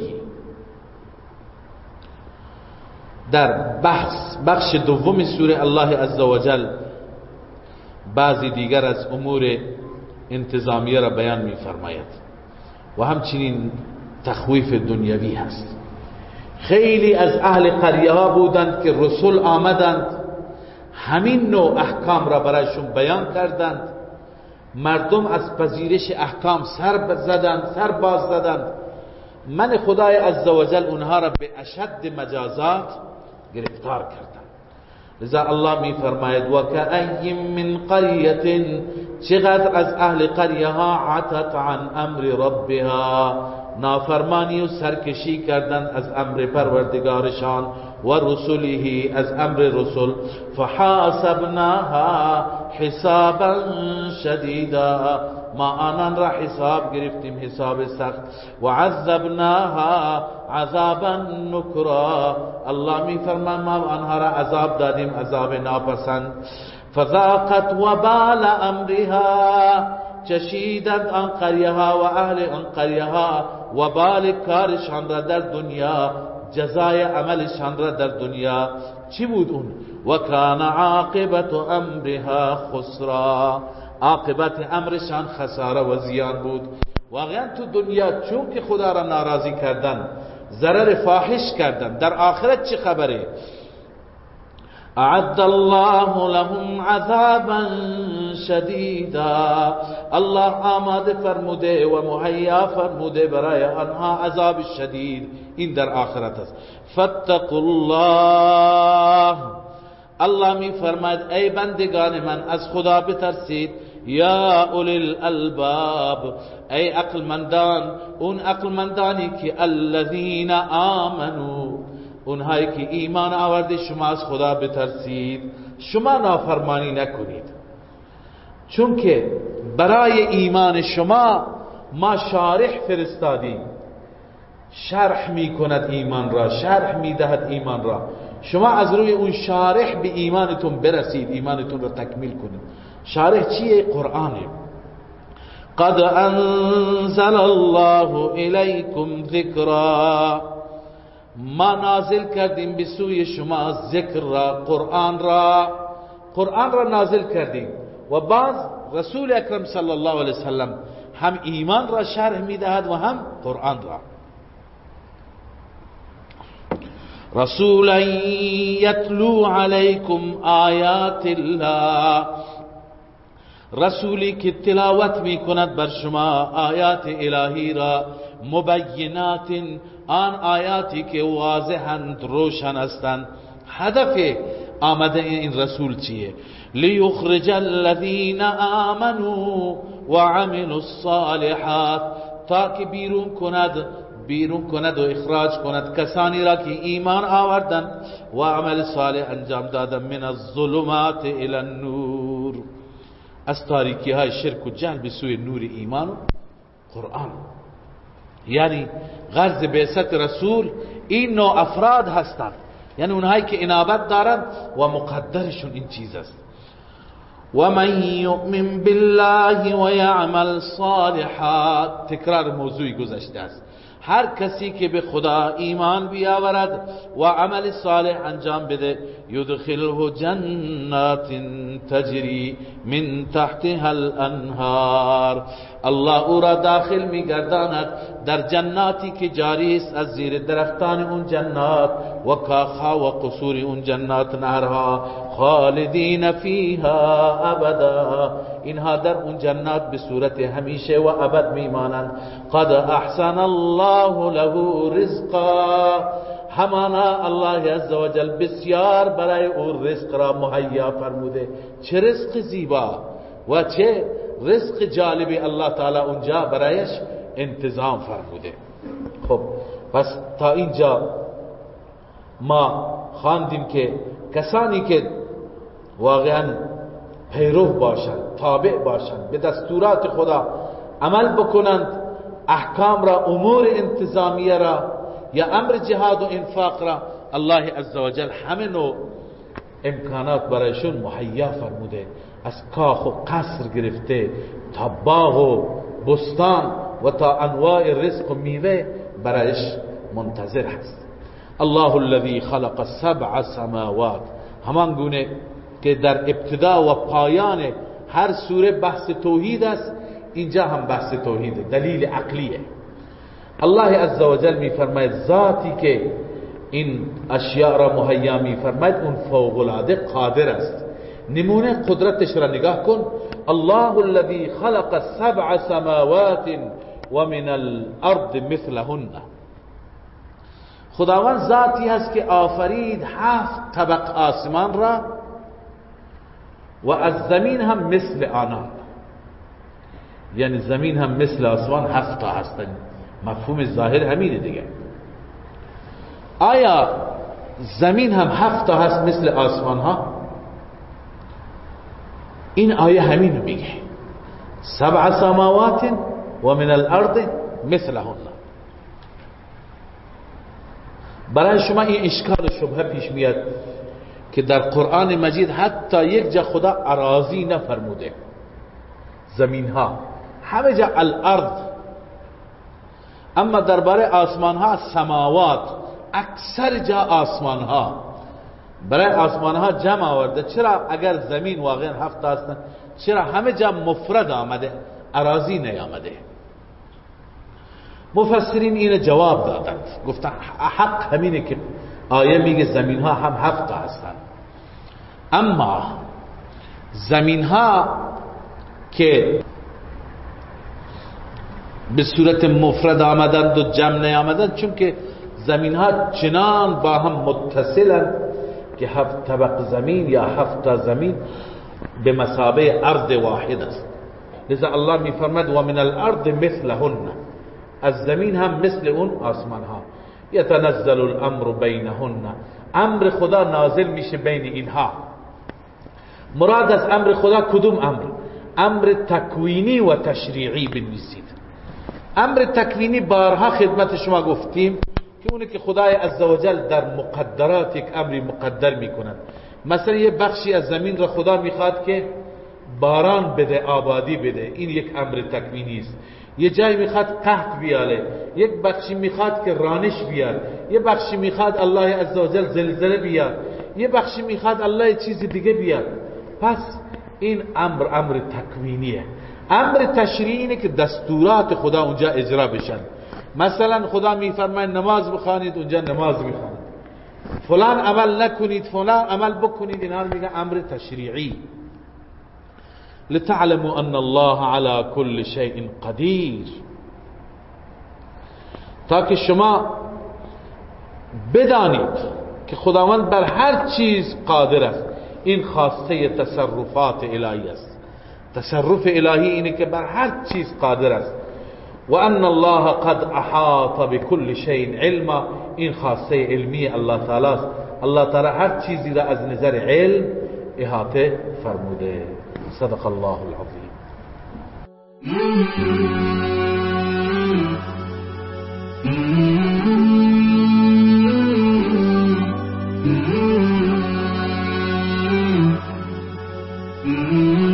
در بحث بخش دوم سوره الله عزوجل بعضی دیگر از امور انتظامیه را بیان می فرماید و همچنین تخویف دنیوی هست. خیلی از اهل قریه ها بودند که رسول آمدند همین نوع احکام را برایشون بیان کردند، مردم از پذیرش احکام سر زدند، سر باز زدند. من خدای عزوجل اونها را به اشد مجازات گرفتار کردند. لذا الله می فرماید و کأی من قریة، چقدر از اهل قریه ها عتت عن امر ربها، نافرمانی و سرکشی کردند از امر پروردگارشان، و رسوله، از امر رسول. فحاسبناها حسابا شدیدا، ما آنان را حساب گرفتیم حساب سخت. و عذبناها عذابا نکرا، الله می فرماید ما آنها را عذاب دادیم عذاب ناپسند. فذاقت وبال امرها، چشیدند آن قریه ها و اهل آن قریه ها وبال کارشان را در دنیا، جزای عملشان را در دنیا. چی بود اون؟ و کان عاقبت امرها خسرا، عاقبت امرشان خساره و زیان بود. واقعا تو دنیا چون که خدا را ناراضی کردن، ضرر فاحش کردن، در آخرت چه خبره؟ اعد الله لهم عذابا شدیدا، الله آماده فرموده و مهیا فرموده برای آنها عذاب شدید، این در آخرت است. فاتقوا الله، الله می فرماید ای بندگان من از خدا بترسید. یا اولی الالباب، ای عقلمندان، اون عقلمندانی که الذین آمنوا، اونهایی که ایمان آورده، شما از خدا بترسید، شما نافرمانی نکنید، چون که برای ایمان شما ما شارح فرستادیم، شرح می کند ایمان را، شرح می دهد ایمان را. شما از روی اون شارح به ایمانتون برسید، ایمانتون را تکمیل کنید. شارح چیه؟ قرآنه. قد انزل الله الیکم ذکرا، ما نازل کردیم به سوی شما ذکر را، قرآن را، قرآن را نازل کردیم. و بعض رسول اکرم صلی الله علیه وسلم هم ایمان را شرح میدهد و هم قرآن را. رسولا یتلو علیکم آیات الله، رسولی که تلاوت می کند بر شما آیات الهی را، مبینات، آن آیاتی که واضحند، روشن هستند. هدف آمده این رسول چیه؟ لیخرج الذین آمنوا وعملوا الصالحات، تا که بیرون کند بیرون کند و اخراج کند کسانی را که ایمان آوردند و عمل صالح انجام دادند، من الظلمات الی النور، از تاریکی های شرک و جهل به سوی نور ایمان و قرآن. یعنی غرض بعثت رسول این نوع افراد هستند، یعنی اونهایی که انابت دارند و مقدرشون این چیز است. ومن یؤمن بالله و یعمل صالحا. تکرار موضوعی گذشته است. هر کسی که به خدا ایمان بیاورد و عمل صالح انجام بده، یدخله جنات تجری من تحتها الانهار، الله او را داخل میگرداند در جناتی که جاری است از زیر درختان اون جنات و کاخها و قصور اون جنات نهرها، خالدین فیها ابدا، اینها در اون جنات به صورت همیشه و ابد میمانند. قد احسن الله له رزقا، همانا الله عزوجل بسیار برای او رزق را مهیا فرموده. چه رزق زیبا و چه رزق جالبی الله تعالی اونجا برایش انتظام فرموده. خب پس تا اینجا ما خواندیم که کسانی که واقعا پیرو باشند، تابع باشند، به دستورات خدا عمل بکنند، احکام را، امور انتظامیه را یا امر جهاد و انفاق را، الله عزوجل همه نوع امکانات برایشون مهیا فرموده، از کاخ و قصر گرفته تا باغ و بستان و تا انواع رزق و میوه برایش منتظر هست. الله الذي خلق سبع سماوات، همان گونه که در ابتدا و پایان هر سوره بحث توحید است، اینجا هم بحث توحید، دلیل عقلیه. الله عزوجل می فرماید ذاتی که این اشیاء را مهیا می فرماید اون فوق العاده قادر است. نمونه قدرتش را نگاه کن. الله الذي خلق سبع سماوات و من الارض مثلهن، خداوند ذاتی هست که آفرید هفت طبق آسمان را و از زمین هم مثل آنها، یعنی زمین هم مثل آسمان هفت تا هستند. مفهوم ظاهر همینه دیگه. آیا زمین هم هفت تا هست مثل آسمان ها؟ این آیه همین میگه سبع سماوات و من الارض مثلهن. برای شما این اشکال و شبهه پیش میاد که در قرآن مجید حتی یک جا خدا اراضی نفرموده، زمین ها، همه جا الارض، اما درباره آسمان ها سماوات، اکثر جا آسمان ها. برای آسمان ها جمع آورده. چرا اگر زمین واقعا هفت هستن چرا همه جا مفرد آمده، اراضی نیامده؟ مفسرین این جواب دادند، گفتن حق همینه که آیه میگه زمین ها هم هفت هستن، اما زمین ها که به صورت مفرد آمدند و جمع نیامدند، چون که زمین ها چنان با هم متصلند که هفت طبق زمین یا هفت تا زمین به مثابه ارض واحد است. لذا الله می فرماید و من الارض مثلهن، از زمین هم مثل اون آسمان ها. یتنزل الامر بینهن، امر خدا نازل میشه بین اینها. مراد از امر خدا کدوم امر؟ امر تکوینی و تشریعی بنویسید. امر تکوینی بارها خدمت شما گفتیم که اونه که خدای عزوجل در مقدرات یک امری مقدر میکند. مثلا یه بخشی از زمین را خدا میخواد که باران بده، آبادی بده، این یک امر تکوینی است. یه جای میخواد قحط بیاره، یک بخشی میخواد که رانش بیاد، یه بخشی میخواد الله عزوجل زلزله بیاد، یه بخشی میخواد الله چیز دیگه بیاد. پس این امر امر تکوینیه. امر تشریعی اینه که دستورات خدا اونجا اجرا بشن. مثلا خدا میفرماید نماز بخوانید، اونجا نماز میخوانید. فلان عمل نکنید، فلان عمل بکنید، اینا میگه امر تشریعی. لتعلموا ان الله على كل شيء قدیر، تا که شما بدانید که خداوند بر هر چیز قادر است. این خواسته تصرفات الهی است. تصرف الهی اینه که بر هر چیز قادر است. و ان الله قد احاط بكل شيء علما، این خواسته علمی الله تعالی است. الله تعالی هر چیزی را از نظر علم احاطه فرموده. صدق الله العظیم. Mm-hmm.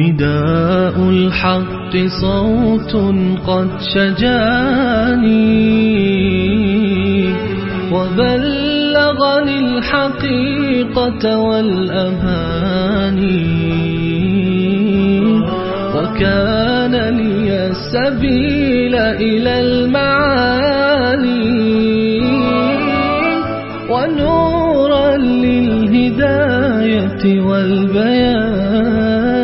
نداء الحق صوت قد شجاني وبلغني الحقيقة والأماني وكان لي السبيل إلى المعالي ونورا للهداية والبيان